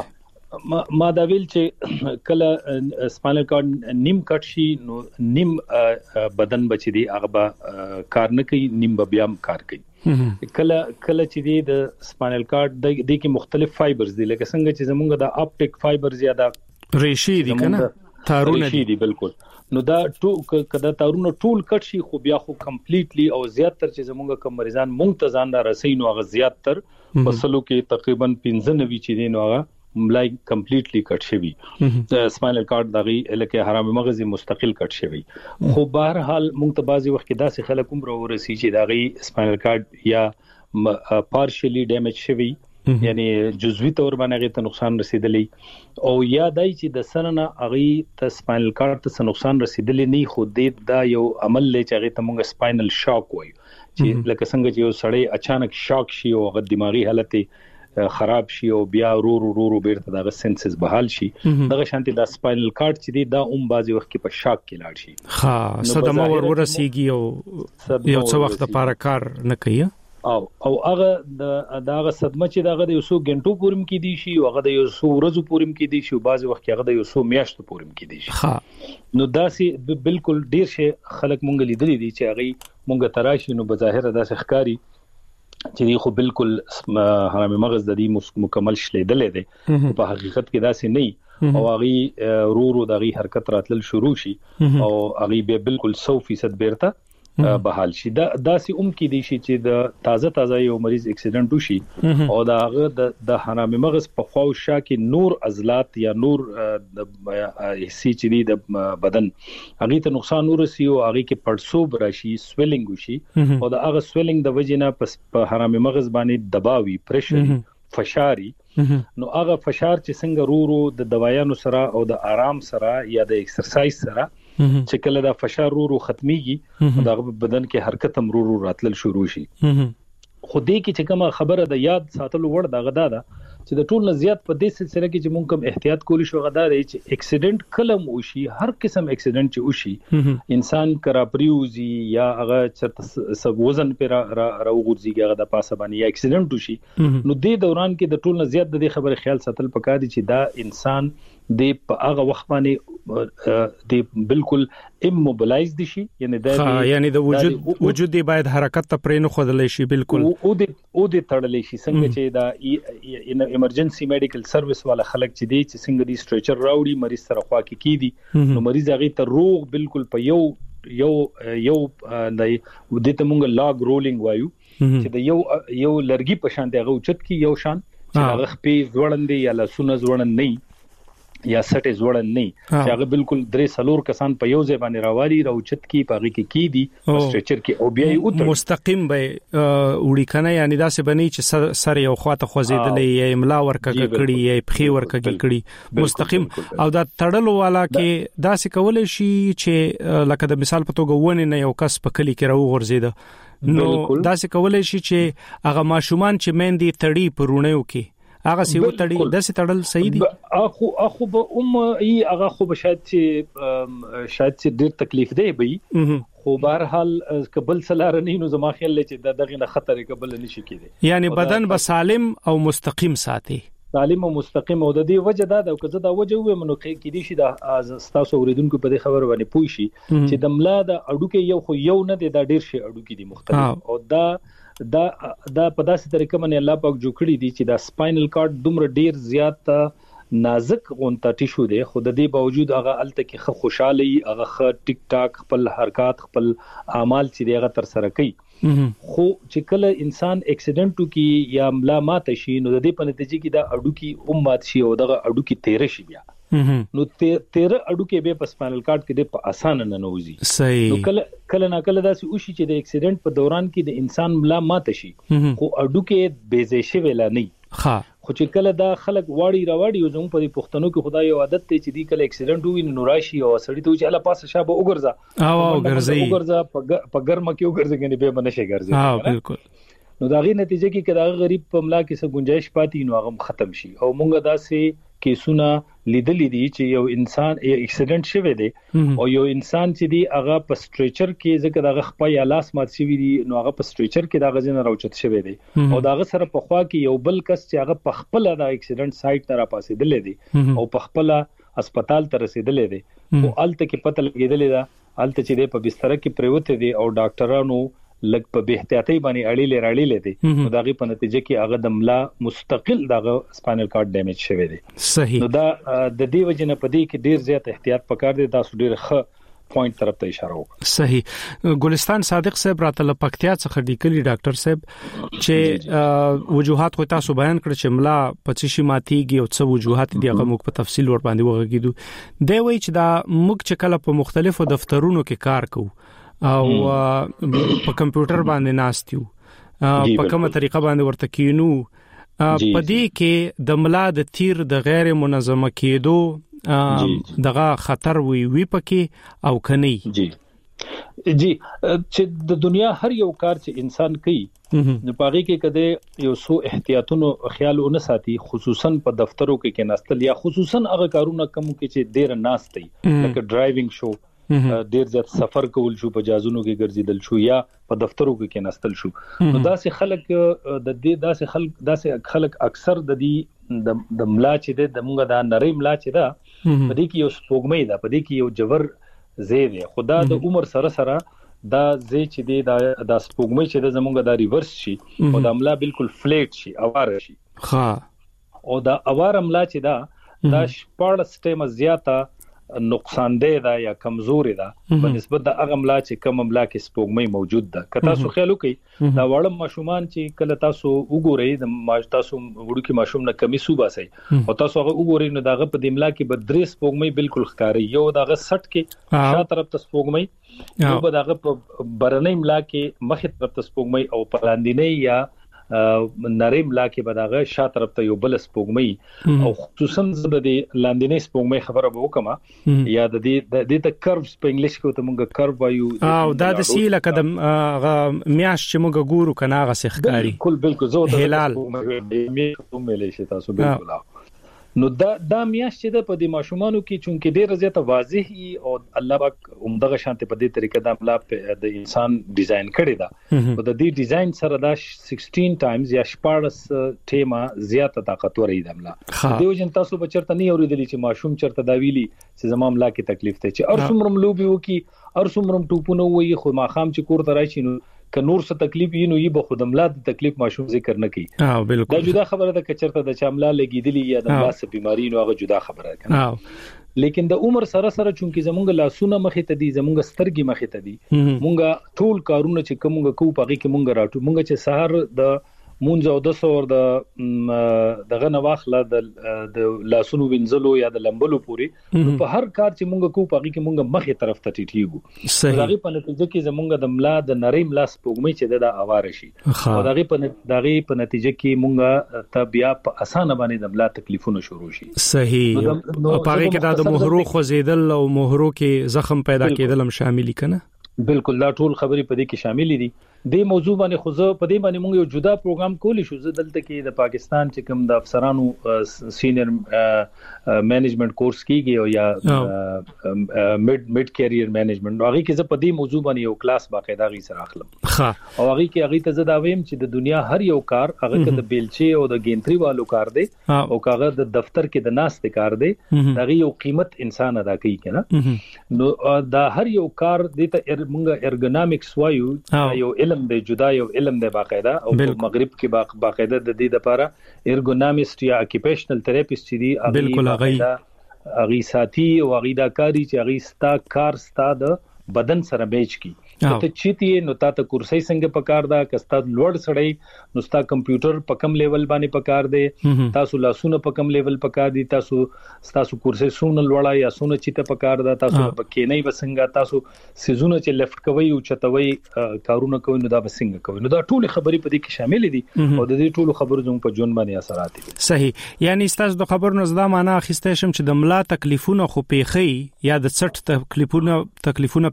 ما دا ویل چې کله سپاینل کارډ نیم کټ شي نو نیم بدن بچی دی هغه کار نه کوي، نیم بیا کار کوي. کله چې د سپاینل کارډ د کې مختلف فایبرز دي، لکه څنګه چې زمونږ د اپټیک فایبرز یا د ریشي دي کنه تارونه دي بالکل. نو دا کدا تارونه ټول کټ شي خو بیا خو کمپلیټلی او زیاتره چې زمونږ کوم مریضان مونږ ته ځان را رسي نو هغه زیاتره پسلو کې تقریبا 95 چې دي نو هغه ملای کمپلیټلی کټ شوی. سپاینل کارډ دغه الکه حرام مغزي مستقل کټ شوی. خو بهر حال مونږ ته بعضی وخت کې داسې خلک هم راورسي چې دغه سپاینل کارډ یا پارشلی ډیمیج شوی، یعنی جزوی تور باندې ته نقصان رسیدلی، او یا دای چې د سننه هغه ته سپاینل کارډ ته نقصان رسیدلی نه، خو دا یو عمل لې چې هغه ته مونږ سپاینل شاک وایو، چې لکه څنګه چې یو سړی اچانک شاک شي او هغه دماغي حالت خراب شي او بیا رو بیرته دغه سنسز بحال شي، دغه شانتي د سپاینل کارډ چې دی دا بازي وخت کې په شاک کې لاړ شي. ها صدمه ورسیږي او یو څه وخت لپاره کار نه کوي، او هغه دغه صدمه چې دغه یو څو غنټو پورم کې دي شي، هغه د یو څو ورځو پورم کې دي شي، او بازي وخت هغه د یو څو میاشتو پورم کې دي شي. ها نو داسې بالکل ډیر شي خلک مونږ لیدلي دي چې هغه مونږ تراشي نو بظاهر داسې ښکاری چې دی خو بالکل حرامي مغز د دې مکمل شلیدلې دي، په حقیقت کې داسې نه، او هغه رو دغه حرکت راتل شروع شي او هغه به بالکل 100% بیرته بحال شي. دا داسې کې دي چې د تازه یو مریض اکسیډنټ وشي او دا هغه د حرامي مغز په خواوشا کې نور عضلات یا نور حصي چې دي د بدن هغه ته نقصان ورسي او هغه کې پړسوب راشي، سویلینګ وشي، او دا هغه سویلینګ د وجنه په حرامي مغز باندې دباوي، پریشر، فشاري. نو هغه فشار چې څنګه رو د دوايانو سره او د آرام سره یا د ایکسرسایز سره چې کله دا فشار رو ختميږي دا بدن کې حرکت هم رو راتل شروع شي. خو دې کې چې کومه خبره د یاد ساتلو وړ دا غدا ده چې د ټول نه زیات په دې سلسله کې چې مونږ کوم احتیاط کولی شو غدا دی چې اکسیډنټ کلم وشي، هر قسم اکسیډنټ چې وشي انسان کرا پریوزي یا هغه چې وزن پر راوغورځي هغه د پاسه باندې یا اکسیډنټ وشي، نو دې دوران کې د ټول نه زیات د دې خبره خیال ساتل پکار دي چې دا انسان د په هغه وخت باندې د بالکل اموبلایز دي شي، یعنی د وجود باید حرکت ته پرې نه خودلې شي بالکل، او د تړلې شي. څنګه چې دا ایمرجنسي میډیکل سرویس والا خلک چې دي چې څنګه دي سټریچر راوړي مریض سره خوا کې کیدي، نو مریض هغه ته روغ بالکل په یو د دې ته مونږ لاګ رولینګ وایو چې د یو لرګي په شان دی هغه اوچت کی یو شان چې هغه خپې ځوړندې یا لاسونه ځوړند نه یا سټې ځوړند نه چې هغه بالکل درې سلور کسان په یو ځای باندې راوالي راوچت کی پاږي کې کی دي سټریچر کې او بیا یې اوتر مستقیم به وړي کنه، یعنی دا څه بني چې سر یو خواته خوځیدلې یا املا ورکګه کړي یا پخې ورکګه کړي مستقیم، او دا تړلو والا کې دا څه کول شي چې لکه د مثال په توګه ونه نه یو کس په کلی کې راو غورځیده، نو دا څه کول شي چې هغه ماشومان چې مندي تړي پرونیو کې هغه سی وتړي د څه تړل صحیح دي؟ اخو به هغه خو به شاید چې ډیر تکلیف دی به، خو بهر حال قبل سلار نه نو زما خیال چې دغه نه خطر قبل نشي کېدی، یعنی بدن به سالم او مستقیم ساتي، سالم او مستقیم. او د دې وجه دا او کزه دا وجه وي منو کې دي شي د تاسو اوریدونکو په دې خبر باندې پوي شي چې د ملا د اډوکې یو نه دی، دا ډیر شي اډوکې دي مختلف، او دا په داسې طریقه باندې الله پاک جوړ کړی دي چې دا سپاینل کارډ دومره ډیر زیات نازک غونټه ټیشو دی، خو د دې باوجود هغه الته کې خوشاله هغه ټیک ټاک خپل حرکات خپل اعمال چې هغه تر سره کوي. خو چې کله انسان اکسیډنټ کی یا ملا مات شي نو د دې په نتیجه کې دا اډو کې مات شي او دغه اډو کې تیر شي بیا، نو تیر اډو کې به په سپاینل کارډ کې په اسانه نه نوځي. صحیح. نو کله نه کله داسې وشي چې د اکسیډنټ په دوران کې د انسان ملا مات شي خو اډو کې بیزې ویلا نه، خو چې کله دا خلک واړی او زموږ په پښتنو کې خدای یو عادت ته چې دی کله اکسیډنټ وي نو راشي او سړی ته چې الله پاسه شابه وګرځا په ګرمه کې وګرځي نه به منشه ګرځي. بالکل. نو دا غي نتیجه کې کله غریب په ملا کې څه گنجائش پاتې نو هغه ختم شي، او مونږ داسې کیسونه لیدلې دي چې یو انسان اکسیډنټ شوی دی او یو انسان چې دی هغه په سټریچر کې ځکه دغه خپل یا لاس مات شوی دی نو هغه په سټریچر کې دغه ځین راوچت شوی دی او دغه سره په خوا کې یو بل کس چې هغه په خپل د اکسیډنټ سایت ته را پاسېدل دي او په خپل هسپتال ته رسیدل دي او الته کې پته لګیدل دا الته چې دی په بستر کې پریوته دي او ډاکټرانو لګ په بهتیاتي باندې اړیلې دي نو دغه په نتیجه کې هغه د ملا مستقل دغه سپاینل کارډ ډیمیج شوی دی صحیح نو دا د دې وجنه په دې کې ډیر زیات احتیاط پکار دی تاسو ډیر ښه پوینټ طرف ته اشاره وکړه صحیح ګلستان صادق صاحب راته پکتیا څخه لیکلي ډاکټر صاحب چې وجوهات خو تاسو بیان کړ چې ملا 25 ماتيږي او څه وجوهات دي هغه موږ په تفصیل ور باندې وغږیدو دی وای چې دا موږ چې کله په مختلفو دفترونو کې کار کوو او په کمپیوټر باندې ناستیو په کومه طریقه باندې ورته کینو په دې کې د ملا د تیر د غیر منظمه کېدو دغه خطر وی پکې او کني جی چې د دنیا هر یو کار چې انسان کوي نو پاره کې کده یو سو احتیاطونو خیال ونه ساتي خصوصا په دفترو کې ناستل یا خصوصا هغه کارونه کوم کې چې ډیر ناستي لکه ډرایوینګ شو ډیر زیات سفر کول شو په جازونو کې ګرځیدل شو یا په دفترو کې ناستل شو نو داسې خلک اکثر د دې د ملا چې د موږ د نری ملا چې دا په دې کې یو سپوږمۍ ده په دې کې یو جوور زی دی خدا د عمر سره دا زی چې دی دا سپوږمۍ چې د زمونږ د ریورس شي او د ملا بالکل فلیټ شي اوار شي ها او دا اوار ملا چې دا شپږ سټیم زیاته نقصان ده یا کمزوري ده په نسبت د هغه ملا چې کوم ملا کې سپوږمۍ موجود ده که تاسو خیال وکړئ دا وړم ماشومان چې کله تاسو وګورئ د تاسو وړو کې ماشوم نه کمی صوبه سي او تاسو هغه وګورئ نو داغه په د ملا کې به درې سپوږمۍ بالکل ښکاري یو داغه 60 کې شا طرف ته سپوږمۍ یو به داغه په برنۍ ملا کې مخې طرف ته سپوږمۍ او پلاندینۍ یا نری ملا کې بداغه شا طرف ته یو بل سپوږمۍ او خصوصا د لاندینۍ سپوږمۍ خبره به وکما یا د دې ته کرفز په انګلیش کې ته مونږ کرف وایو او دا د سیله قدم میاش چې مونږ ګورو کنه هغه ښکاری بالکل زه ته هلال مې شي تاسو بالکل نو دا میاش چې د په د ماشومانو کې چونکې ډیره زیاته واضح او الله پاک عمدغه شانته په دې طریقه د ملا د انسان ډیزاین کړی دا او د دې ډیزاین سره دا 16 ټایمز یا 14 ټیمه زیاته طاقتور دی د ملا دیو جن تاسو بچرته نه اوریدلی چې ماشوم چرته دا ویلي چې زما ملا کې تکلیف ته چې ارسمرم لوبي وکي ارسمرم ټوپونه وي خو ما خام چې کور ته راشي نو که نور څه تکلیف یې نو یې به خود ملا د تکلیف ماشوم ذکر نه کوي بالکل دا جدا خبره ده چې چرته د چاملا لګیدلی یا د ملا څه بیماری نو هغه جدا خبره ده لیکن د عمر سره چونکی زمونږ لاسونه مخې ته دي زمونږ سترګې مخې ته دي مونږ ټول کارونه چې کومه کو پغې کې مونږ راټو مونږ چې سحر د مونږ او د سور دغه نواخله د لاسونو وینځلو یا د لمبلو پوری په هر کار چې مونږ کو پغې کې مونږ مخې طرف ته ټیټیږو دغه په نتیجه کې زمونږ د ملا د نری ملا سپوږمۍ چې د اواره شي او دغه په نتیجه کې مونږ ته بیا په اسانه باندې د ملا تکلیفونه شروع شي صحیح پغې کې د مهرو خوځیدل او مهرو کې زخم پیدا کېدل هم شامل کنا بالکل دا ټول خبرې په دې کې شامل دي د موضوع باندې خو زه په دې باندې موږ یو جدا پروګرام کولی شو زه دلته کې د پاکستان چې کوم د افسرانو سینیئر مینجمنت کورس کیږي او یا میډ کیریئر مینجمنت هغه کې زه په دې موضوع باندې یو کلاس باقاعده غي سره اخلم او هغه کې هغه ته زه دا وایم چې د دنیا هر یو کار هغه کې د بیلچې او د ګینتري والو کار دی او هغه د دفتر کې د ناس ته کار دی هغه یو قیمت انسان ادا کوي کنه نو دا هر یو کار د ته موږ ارګونامکس وایو یو علم دی جدا یو علم دی باقاعده او مغرب کې باقاعده د دې لپاره ارګونامست یا اکیپیشنل تھراپیست دی بالکل اغي ساتي او اغي دا کاری چې اغي ستا کار ستا د بدن سره میچ کی ته چيتي نو تاسو کورسي څنګه پکار دا کستا لوړ سړی نو تاسو کمپیوټر په کم لیول باندې پکار دی تاسو لاسونه په کم لیول پکار دي تاسو کورسي سونه لوړا یا سونه چيته پکار دا تاسو پکې نه وسنګا تاسو سيزونه چې لیفت کوي او چتوي کارونه کوي نو دا وسنګ کوي نو دا ټول خبرې په دې کې شامل دي او د دې ټول خبرو زموږ په جون باندې اثرات دي صحیح یعنی تاسو د خبرونو زدا معنا اخیسته شم چې د ملا تکلیفونه خو پیخي یا د 60 تکلیفونه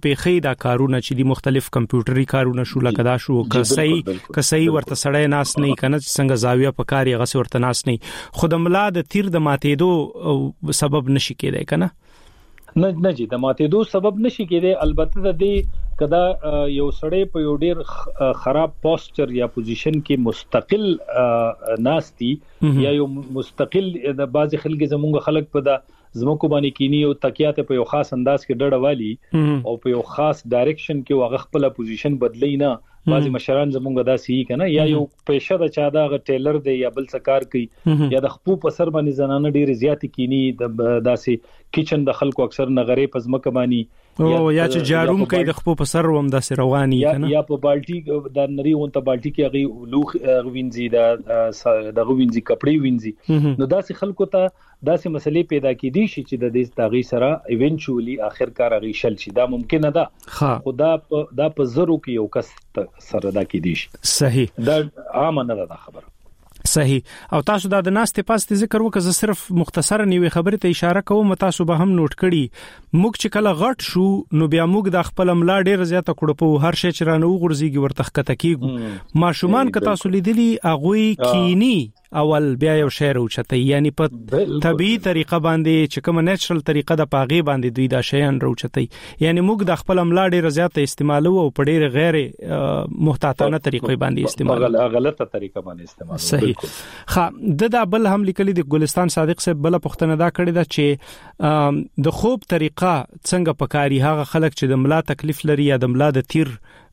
پیخي دا کارونه چې د مختلف کمپیوټري کارونه شو لکه دا شو کسي ورته سړی ناس نه کنه چې څنګه زاویه په کاری غس ورته ناس نه خود ملا د تیر د ماتېدو سبب نشي کېدای کنه نه چې د ماتېدو سبب نشي کېدای البته د کدا یو سړی په یو ډیر خراب پوسچر یا پوزیشن کې مستقل ناشتي یا یو مستقل د بعض خلک زمونږ خلک په د زموږ باندې کینی او تکیات په یو خاص انداز کې ډډه والی او په یو خاص ډایرکشن کې واغ خپل پوزیشن بدلی نه بعضی مشران زمونږ داسي کنه یا یو پېښه د چا دا ټیلر دی یا بل څه کار کوي یا د خپو په سر باندې زنانه ډیر زیات کینی د داسي کچن د خلکو اکثر نغری په ځمکه باندې او یا چې جاروم کوي د خپل په سر وم د رواني کنه یا په بالټي د نری اونته بالټي کې غي لوخ غوینځي د غوینځي کپړې وینځي نو داسې خلکو ته داسې مسلې پیدا کېدي شي چې د دې تاغي سره ایونچوالي اخر کار غي شل شي دا ممکن ده خدا په زرو کې یو کس سره دا کېدي شي صحیح دا عام نه ده خبره صحیح او تاسو دا د ناستې پاستې ذکر وکړه صرف مختصره نیوي خبره ته اشاره کوم تاسو به هم نوٹ کړي موږ چې کله غټ شو نو بیا موږ د خپل ملا ډیر زیاته کړو په هر شي چې رانه وغورځيږي ورته ښکته کیږي ماشومان که تاسو لیدلی اغوي کینی اول بیا یو شعر اوچته یعنی په طبيعي طریقه باندې چې کوم نیچرل طریقه د پاغي باندې دوی دا شیان روچته یعنی موږ د خپل ملا ډیر زیاته استعمالو او په ډیر غیر محتاطانه طریقې باندې استعمال غلطه طریقه باندې استعمال صحیح د بل هم لیکلي د ګلستان صادق صاحب بل پښتنه دا کړی دا چې د خوب طریقه څنګه پکاري هغه خلک چې د ملا تکلیف لري یا د ملا د تیر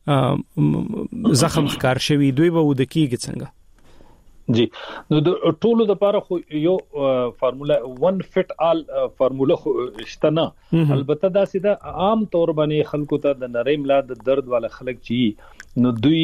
زخم ښکار شوی دوی به ودکیږي څنګه جی نو د ټولو د لپاره خو یو فارمولا ون فټ آل فارمولا شته نه البته دا سیده عام طور باندې خلکو ته د نری ملا د درد والا خلک چی نو دوی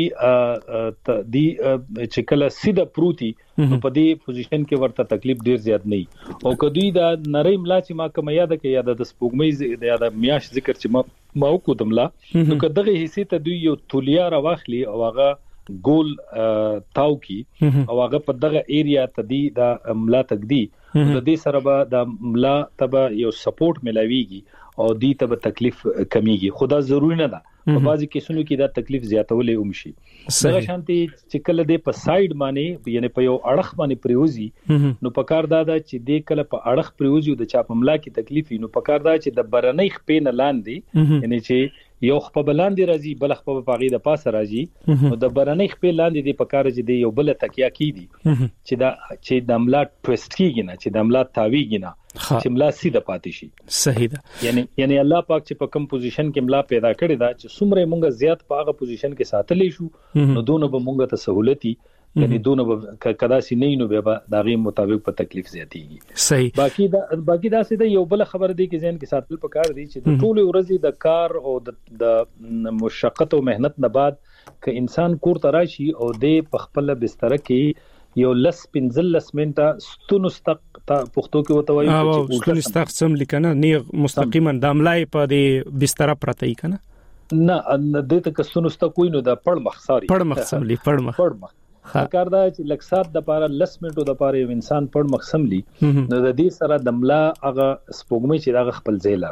دی چې کله سیده پروتي په دې پوزیشن کې ورته تکلیف ډیر زیات نه او کدی دا نری ملا چې ما کوم یاد کې یاد د سپوږمۍ د یاد میاش ذکر چې ما کو دملا نو کدغه حصے ته دوی یو تولیا راوخلی او هغه ګول تاو کی او هغه په دغه ایریا ته دی د ملا تک دی د دې سره به د ملا ته یو سپورټ ملاويږي او دی ته تکلیف کمیږي خدا ضروري نه ده په بعضي کیسونو کې دا تکلیف زیاتولې ومشي دغه شانتي چې کله د په ساید باندې یعنی په یو اړخ باندې پریوزي نو پکار دا چې د کله په اړخ پریوزي د چا په ملا کې تکلیف نو پکار دا چې د برنۍ خپې نه لاندې یعنی چې یو خپل بلاندې راځي بل خپل پاغي د پاسه راځي نو د برنۍ خپل لاندې د پکار چې دی یو بل تکیا کیدی چې د عملا ټويست کیږي نه چې د عملا تاویږي نه چې ملا سیده پاتې شي صحیح ده یعنی الله پاک چې په کوم پوزیشن کې ملا پیدا کړی دا چې څومره مونږه زیات په هغه پوزیشن کې ساتلې شو نو دونه به مونږه ته سہولتي یعنی دونه کدا سي نه نو به داغي مطابق په تکلیف زیاتیږي صحیح باقی دا سیده یو بل خبر دی کې ځین کې ساتل پکار دی چې د ټول ورځې د کار او د مشقت او مهنت نه بعد ک انسان کور ته راشي او د خپل بستر کې یو لس 15 منټه ستونستق پښتو کې وته وایي چې ستونستق سم لیکنه نه مستقیما د عملای په د بستر پرته ای کنه نه د ته ستونستق کوی نو د پړ مخساري پړ مخسملی پړ مخ کار دا چې لکسات د پاره لس منټو د پاره یو انسان پړ مخسملی نو د دې سره د ملا هغه سپوږمۍ چې دا خپل ځای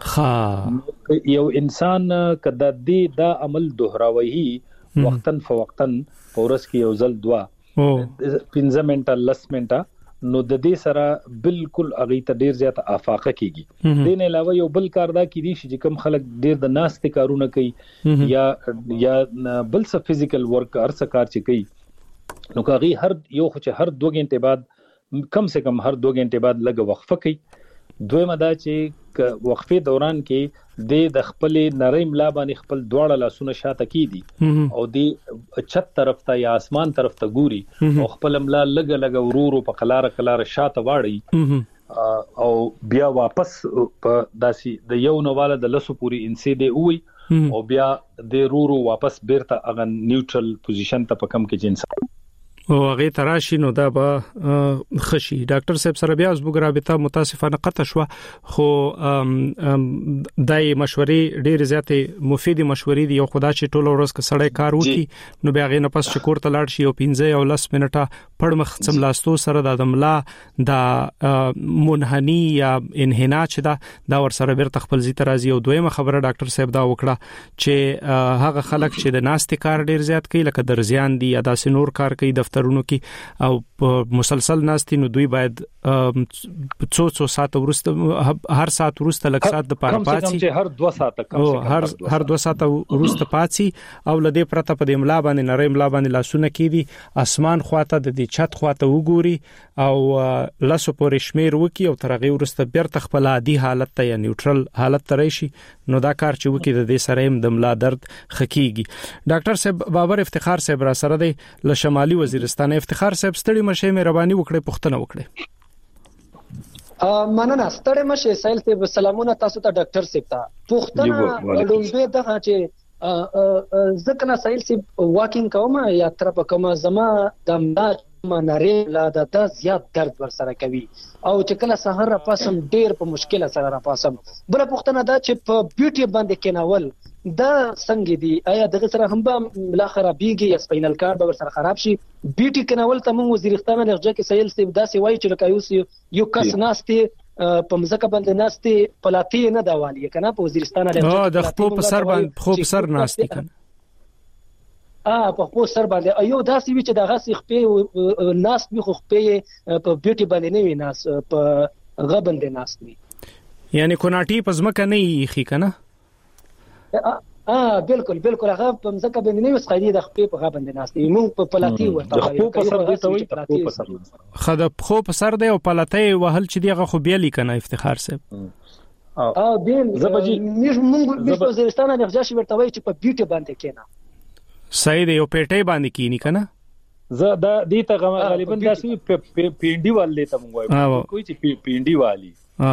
لراشي یو انسان کدا دې دا عمل دوهراوي وختن فوقتن پورس کې یو ځل دوا 15 منټه لس منټه نو د دې سره بالکل اغه ته ډیر زیات افاقه کیږي دین علاوه یو بل کار دا کیدی چې کوم خلک ډیر د ناست کارونه کوي یا بل څه فزیکل ورک هر څه کار چې کوي نو کاغي هر یو خو چې هر 2 غنټه بعد کم سے کم هر 2 غنټه بعد لګ وقفه کوي دویمه دا چې وقفه دوران کې د خپل نری ملا باندې خپل دواړه لاسونه شاته کیدي او د چت طرف ته یا اسمان طرف ته ګوري او خپل ملا لګ ورورو په قلاره شاته واړي او بیا واپس په داسي د یو نواله د لسو پوری انسي دی وي او بیا د رورو واپس بیرته اغه نیوټرل پوزیشن ته پکم کې جنس او هغه تراشي نو دا به خشي. ډاکټر صاحب سره بیا زموږ رابطه متاسفانه قطع شو، خو دای مشورې ډېر زیاتې مفیدې مشورې دي. یو خدا چې ټول ورځ کې سړی کار وکړي نو بیا غي نه پس چکور ته لاړ شي او 15 او 10 منټه پړمخ څملاستو سره د دملا د منحنی یا انحنا چې دا ور سره بیرته خپل زی ترازی. او دویمه خبره ډاکټر صاحب دا وکړه چې هغه خلک چې د ناستې کار ډېر زیات کوي لکه درزیان دي یا داسې نور کار کوي دفترونو کې او مسلسل ناستې، نو دوی باید څو ساعت ورسته هر ساعت ورسته لک ساعت د پاره پاتې هر 2 ساعت هر 2 ساعت ورسته پاتې او لدې پرته په دې املا باندې نری املا باندې لاسونه کېدي اسمان خواته د دې چت خواته وګوري او لاسو پورې شمیر وکي او ترغه ورسته بیرته خپل عادي حالت ته یا نیوټرل حالت ته راشي. نو دا کار چې وکي د دې سره هم د املا درد خکېږي. ډاکټر صاحب بابر افتخار صاحب را سره دی له شمالي وزیرستان. افتخار صاحب ستړي مشه مهرباني وکړئ پوښتنه وکړئ. مننه ستړي مشه سایل صاحب سلامونه تاسو ته ډاکټر صاحب ته پوښتنه لومبه دغه چې ځکه نه سایل صاحب واکینګ کوم یا تر په کومه زما د منارې لا د زیات درد ور سره کوي او چې کله سحر را پاسم ډیر په مشکله سره را پاسم. بل پوښتنه دا چې په بیوټي باندې کېناول دا څنګه دی؟ آیا دغه سره هم به ملا خرابېږي یا سپینل کارډ به ور سره خراب شي؟ بیوټي کېناول ته موږ وزیرستان لهجه کې سایل صاحب دا سی وایي چې لکه یو کس ناشته په مزکه باندې ناشته پلاتی نه دا والی کنه په وزیرستان لهجه د خپل په سر باندې خو په سر ناشته کنه په خپل سر باندې ایو داسې وی چې دغه خپې ناس می خو خپې په بیوټي باندې نه وي ناس په غبند ناس وي یعنی کوناټي په ځمکه نه یخي کنه. بالکل هغه په ځکه باندې نه وسخېدي د خپې په غبند ناس وي. مونږ په پلاتی ورته خو په سر دی ته وي خد خو په سر دی او پلاتی وهل چې دیغه خو بیا لیکنه افتخار صاحب بیل مونږ وزیرستان نه ځاشي ورته وي چې په بیوټي باندې کېنا صحیح دی. یو پیټي باندې کینی کنه زه دا دې ته غالبا داسې پینډي والے ته مونږ وایو کوئی چې پینډي والی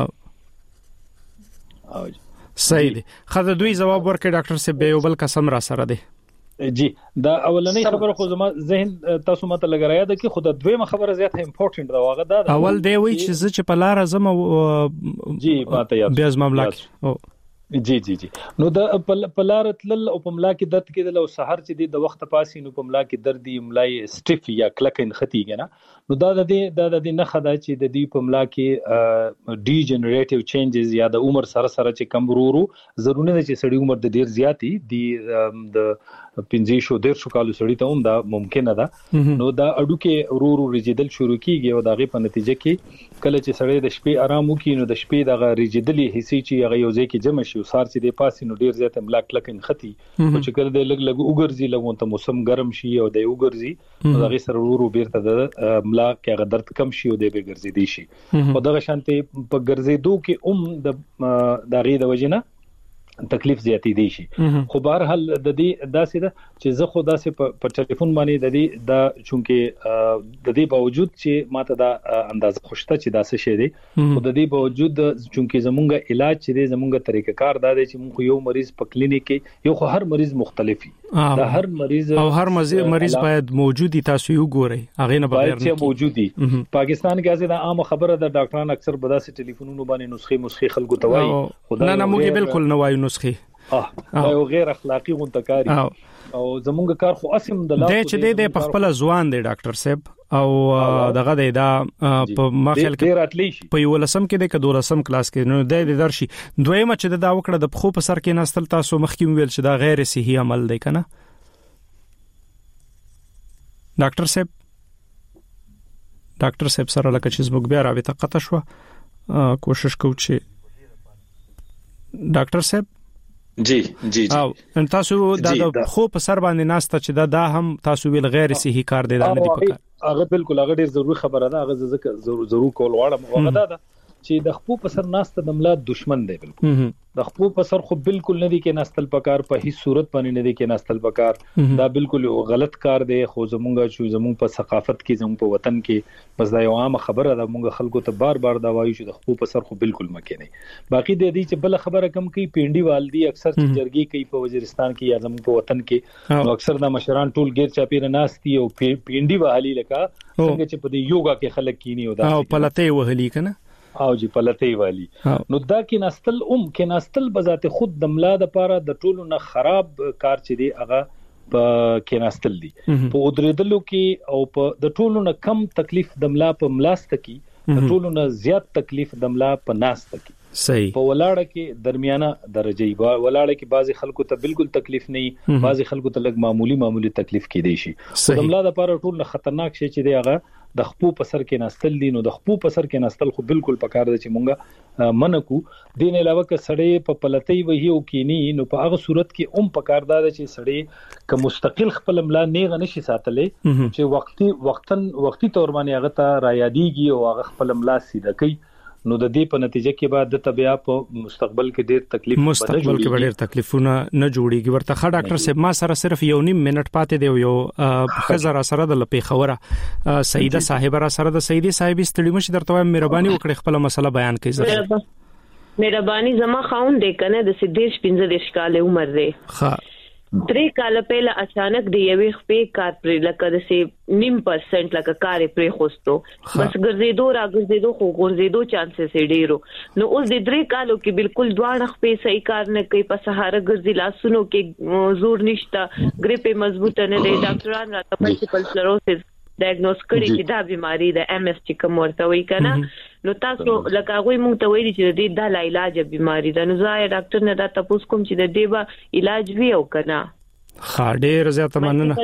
صحیح دی. خدای دوی جواب ورکړي ډاکټر صاحب یو بل قسم را سره دی. جی دا اولنۍ خبره خو زما ذهن تاسو ماته لګرایا ده کې خود دویمه خبره زیاته امپورټنت دا واغه دا اول دی وی چې زه چې په لار ازم جی ماته یاد بیا زما ملاک جی نو د پلار تل او پملا کې درد کېدل او سحر چې د وخت پاسي نو پملا کې درد دی ملای سټیف یا کلکن خطیږي نه نو دا د دې نه خدا چې د دې پملا کې ډي جنریټیو چینجز یا د عمر سره چې کم ورو ضروري نه چې سړی عمر د ډیر زیاتی دی د 15 کالو سړی ته هم دا ممکنه ده. نو دا اډو کې ورو ریجیدل شروع کیږي او دغه په نتیجه کې کله چې سړی د شپې آرام وکړي نو د شپې دغه ریجیدلی حصے چې هغه یو ځای کې جمع شي او سار چې د پاسې نو ډیر زیات املاک لکن خطي او چې کله د لګ وګرځي لګون ته موسم ګرم شي او د وګرځي نو دغه سره ورو بیرته د املاک کې درد کم شي او د به ګرځي دي شي او دغه شانته په ګرځېدو کې د دغه د وجنه تکلیف زیاتی دی شي. خو بهر حال د دې داسې ده چې زه خو داسې په ټلیفون باندې د دې چونکه د دې باوجود چې ماته دا اندازه خوشته چې داسې شي دی خو د دې باوجود چونکه زمونږ علاج چې زمونږ طریقه کار دا دی چې موږ یو مریض په کلینیک کې یو خو هر مریض مختلفي دا هر مریض او هر مریض باید موجودي تاسو یو ګورئ هغه نه بغیر نه موجودي. پاکستان کې ازه د عام خبره د ډاکټرانو اکثر بداسه ټلیفونونو باندې نسخې خلکو ته وایي خدای نه موږ بالکل نه وایو نسخې او غیر اخلاقی غونټکاری او زمونږ کار خو اسیم د لا چې د په خپل ځوان دی ډاکټر صاحب او دغه دا په مخال کې په یو لسم کې د کډورسم کلاس کې نو د درشي دویمه چې دا وکړه د خو په سر کې نستل تاسو مخکې ویل چې دا غیر صحي عمل دی کنه ډاکټر صاحب سره لکه چې زموږ بیا رابطه قطع شو کوشش کوو چې ډاکټر صاحب جی او تاسو دا خو په سر باندې ناسته چې دا هم تاسو ویل غیر صحي کار دی نه دی پکار هغه بالکل هغه ډیر ضروري خبره ده هغه ضرور کول غواړم هغه دا چې د خپو په سر ناسته د ملا دشمن دی بالکل د خپو په سر خو بالکل نه دی کې ناستل پکار په هیڅ صورت باندې نه دی کې ناستل پکار دا بالکل غلط کار دی خو زمونږ په ثقافت کې زموږ په وطن کې بس دا یو عام خبره ده مونږ خلکو ته بار بار دا وایو چې د خپو په سر خو بالکل مکه نه باقي د دې چې بل خبره کم کوي پیندي والدي اکثر چې جرګي کوي په وزیرستان کې یا زموږ په وطن کې نو اکثر د مشران ټول غیر چاپیره ناستي او پیندي والی لکه څنګه چې په یوګا کې خلک کینی او دا پلته وهلی کنه او جی پلتې والی نو دا کې ناستل بذات خود د ملا د پاره د ټولو نه خراب کار چې دی هغه په کې ناستل دي په ودریدلو کې او په د ټولو نه کم تکلیف د ملا په ملاست کې د ټولو نه زیات تکلیف د ملا په ناست کې صحیح په ولاړه کې درمیانه درجه ولاړه کې بعضي خلکو ته بالکل تکلیف نه بعضي خلکو ته لږ معمولی تکلیف کې دی شي د ملا د پاره ټول نه خطرناک شي چې دی هغه د خپو په سر کې ناستل دي نو د خپو په سر کې ناستل خو بالکل پکار دي چې مونږه منکو دین علاوه ک سړی په پلتې وهي او کینی نو په هغه صورت کې پکار ده چې سړی ک مستقل خپل ملا نه غنشي ساتلې چې وختي تور باندې هغه ته را یادېږي او هغه خپل ملا سیده کوي نو د دې په نتیجه کې بعد د طبيعه په مستقبل کې ډېر تکلیفونه نه جوړيږي ورته ښه ډاکټر صاحب ما سره صرف یو نیم منټ پاتې دی یو خزر سره د لپی خبره سیده صاحب را سره د سیدی صاحب استړي مش درته مهرباني وکړئ خپل مسله بیان کړئ مهرباني زما خاون دی کنه د 15 کال عمر دی ها 3 کال پهله اچانک دی یوې خپې کار پر لکه د 9% لکه کار پر خوستو بس ګرځېدو خو ګرځېدو چانسز ډیرو نو اوس د 3 کالو کې بالکل دواړه خپې صحیح کار نه کوي په سهار ګرځي لاسونو کې زور نشته ګریپ مضبوطه نه دی ډاکټران راته ملټیپل سکلروسس ډایګنوز کړي چې دا بیماری د ام اس چې کوم ورته وي کنه نو تاسو لکه غوي مونږ ته ویلي چې د دې د علاج بیماری ده نو زه ډاکټر نه دا تاسو کوم چې د دې به علاج وی او کنه ها ډېر زیات مننه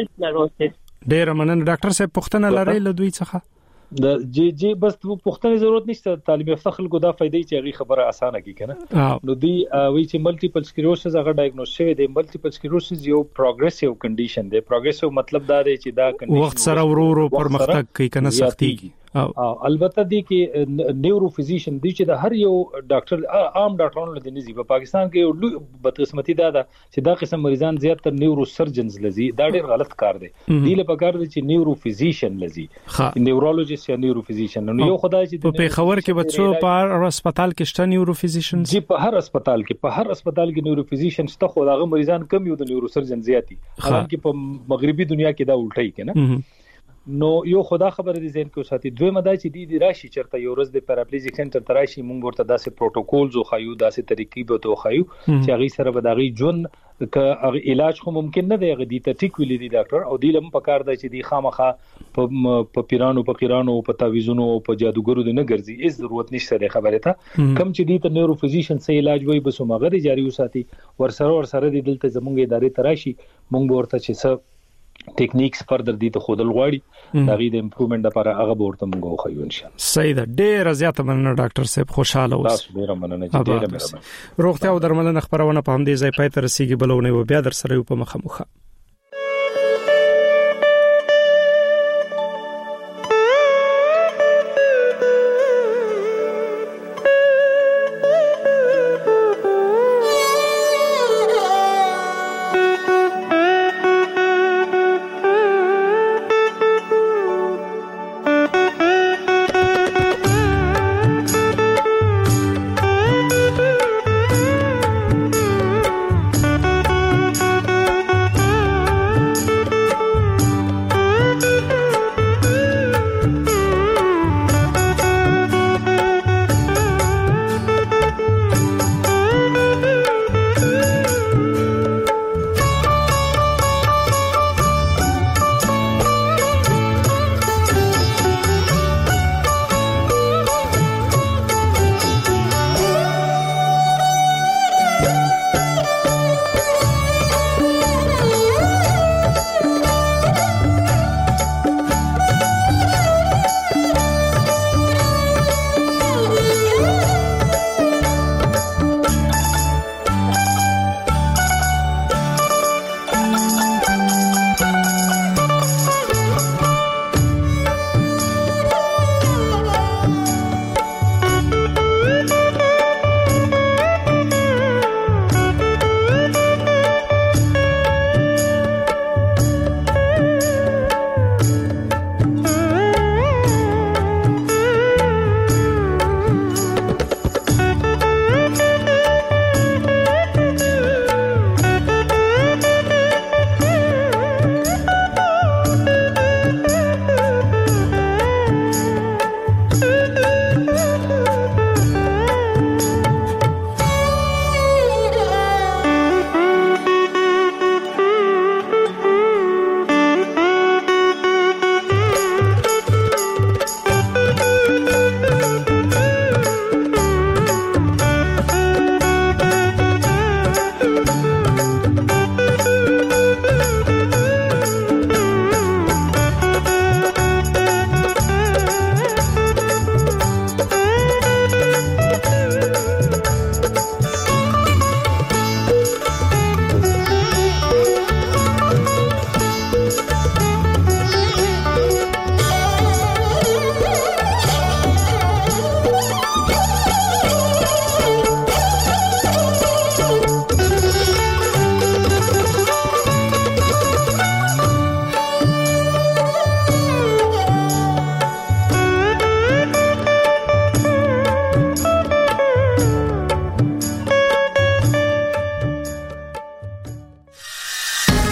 ډېر مننه ډاکټر صاحب پوښتنه لرئ له دوی څخه د جی بس پوښتنه ضرورت نشته طالب یافته خلکو دا فائدې چې هغه خبره اسانه کی کنه نو دی وی چې ملټیپل سکلیروسس هغه ډایګنوز شوی دی ملټیپل سکلیروسس یو پروګریسیو کنډیشن دی پروګریسیو مطلب دا دی چې دا کنډیشن وخت سره ورو پرمختګ کوي کنه سختي البته دی کې نیورو فزیشن دی چې د هر یو ډاکټر عام ډاکټرانو لدی نزي په پاکستان کې بدقسمتي دا چې دا قسم مریضان زیات تر نیورو سرجنز لزي دا ډیر غلط کار دی دی له پکار دی چې نیورو فزیشن لزي نیورولوژیست یا نیورو فزیشن نو یو خدای چې په خبر کې بچو په هسپتال کې شته نیورو فزیشن جی په هر هسپتال کې نیورو فزیشن شته خو دا مریضان کم یو د نیورو سرجن زیاتی حالانکه په مغربي دنیا کې دا الټی کنه نو یو خدا خبره دي زین کو ساتي دوی مدا چې دی راشي چرته یو ورځ د پیراپلیزیک سنټر تراشي مونږ ورته داسې پروتوکول زو خایو داسې طریقې به تو خایو چې هغه سره به دغه جون ک علاج خو ممکن نه دی هغه دي ته ټیک ویلي دي ډاکټر او دی لم پکار دی چې دی خامخه په پیرانو په تعویذونو په جادوګرو د نه ګرځي هیڅ ضرورت نشته د خبره ته کم چې دی ته نیورو فزیشن سه علاج وای بس مغه جاری وساتي ورسره دی دلته زمونږ ادارې تراشي مونږ ورته چې ټیکنیکس فردر دي ته خودل غواړي دا غي د امپروومنت لپاره هغه ورته موږ خو ان شاء الله صحیح ده ډېر زیات مننه ډاکټر صاحب خوشاله اوس ډېر مننه چې ډېر مهرباني روغتیا او درملنه خبرونه په همدې ځای پای ته رسیدي بلونه بیا در سره په مخه